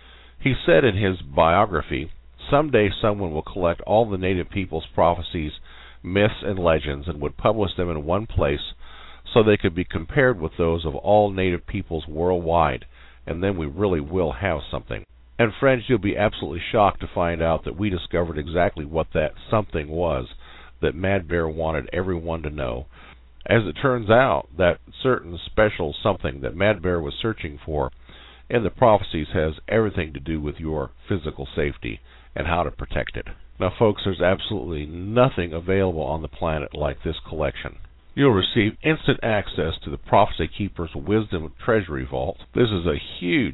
He said in his biography, "Someday someone will collect all the native people's prophecies, myths, and legends and would publish them in one place so they could be compared with those of all native peoples worldwide, and then we really will have something." And friends, you'll be absolutely shocked to find out that we discovered exactly what that something was that Mad Bear wanted everyone to know. As it turns out, that certain special something that Mad Bear was searching for in the prophecies has everything to do with your physical safety and how to protect it. Now, folks, there's absolutely nothing available on the planet like this collection. You'll receive instant access to the Prophecy Keepers Wisdom Treasury Vault. This is a huge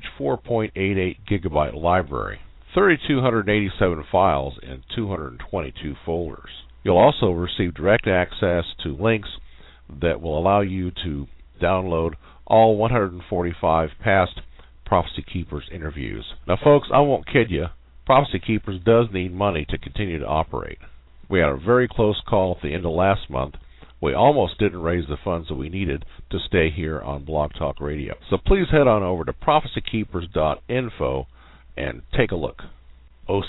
4.88 gigabyte library, 3,287 files in 222 folders. You'll also receive direct access to links that will allow you to download all 145 past Prophecy Keepers interviews. Now, folks, I won't kid you. Prophecy Keepers does need money to continue to operate. We had a very close call at the end of last month. We almost didn't raise the funds that we needed to stay here on Blog Talk Radio. So please head on over to prophecykeepers.info and take a look. Oh,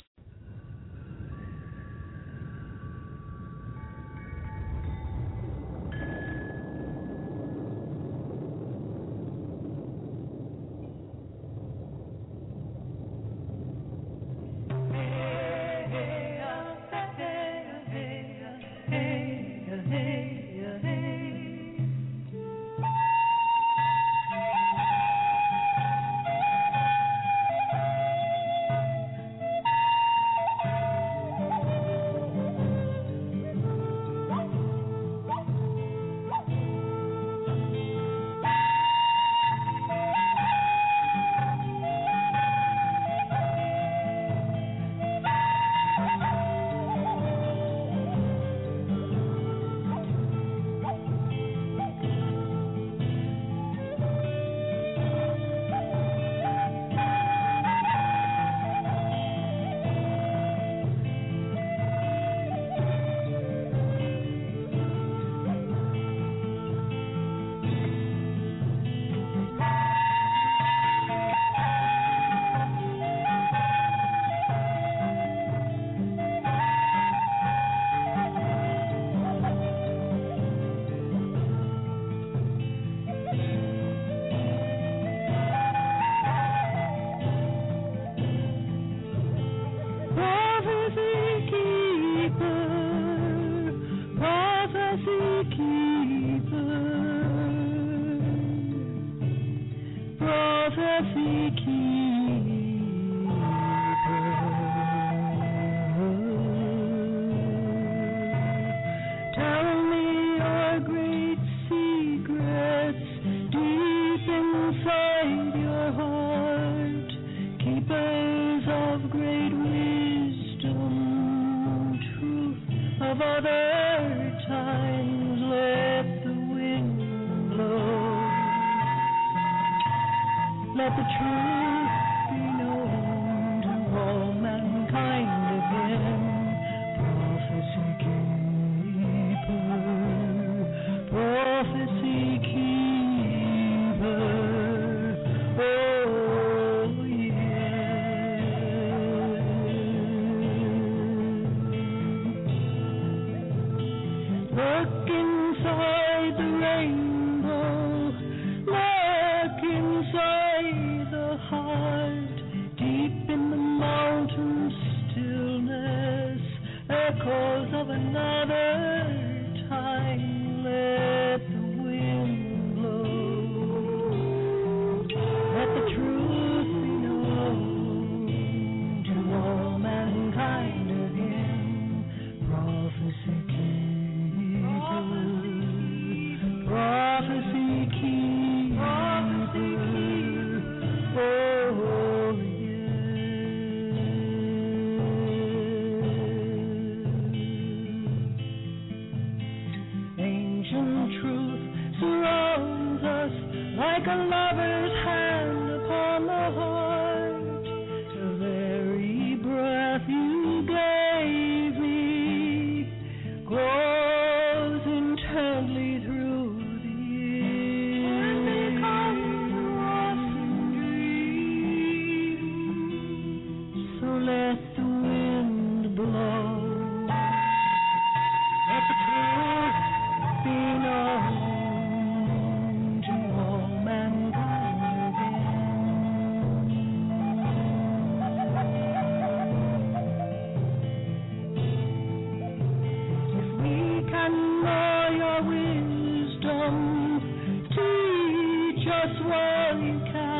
Teach us what you can.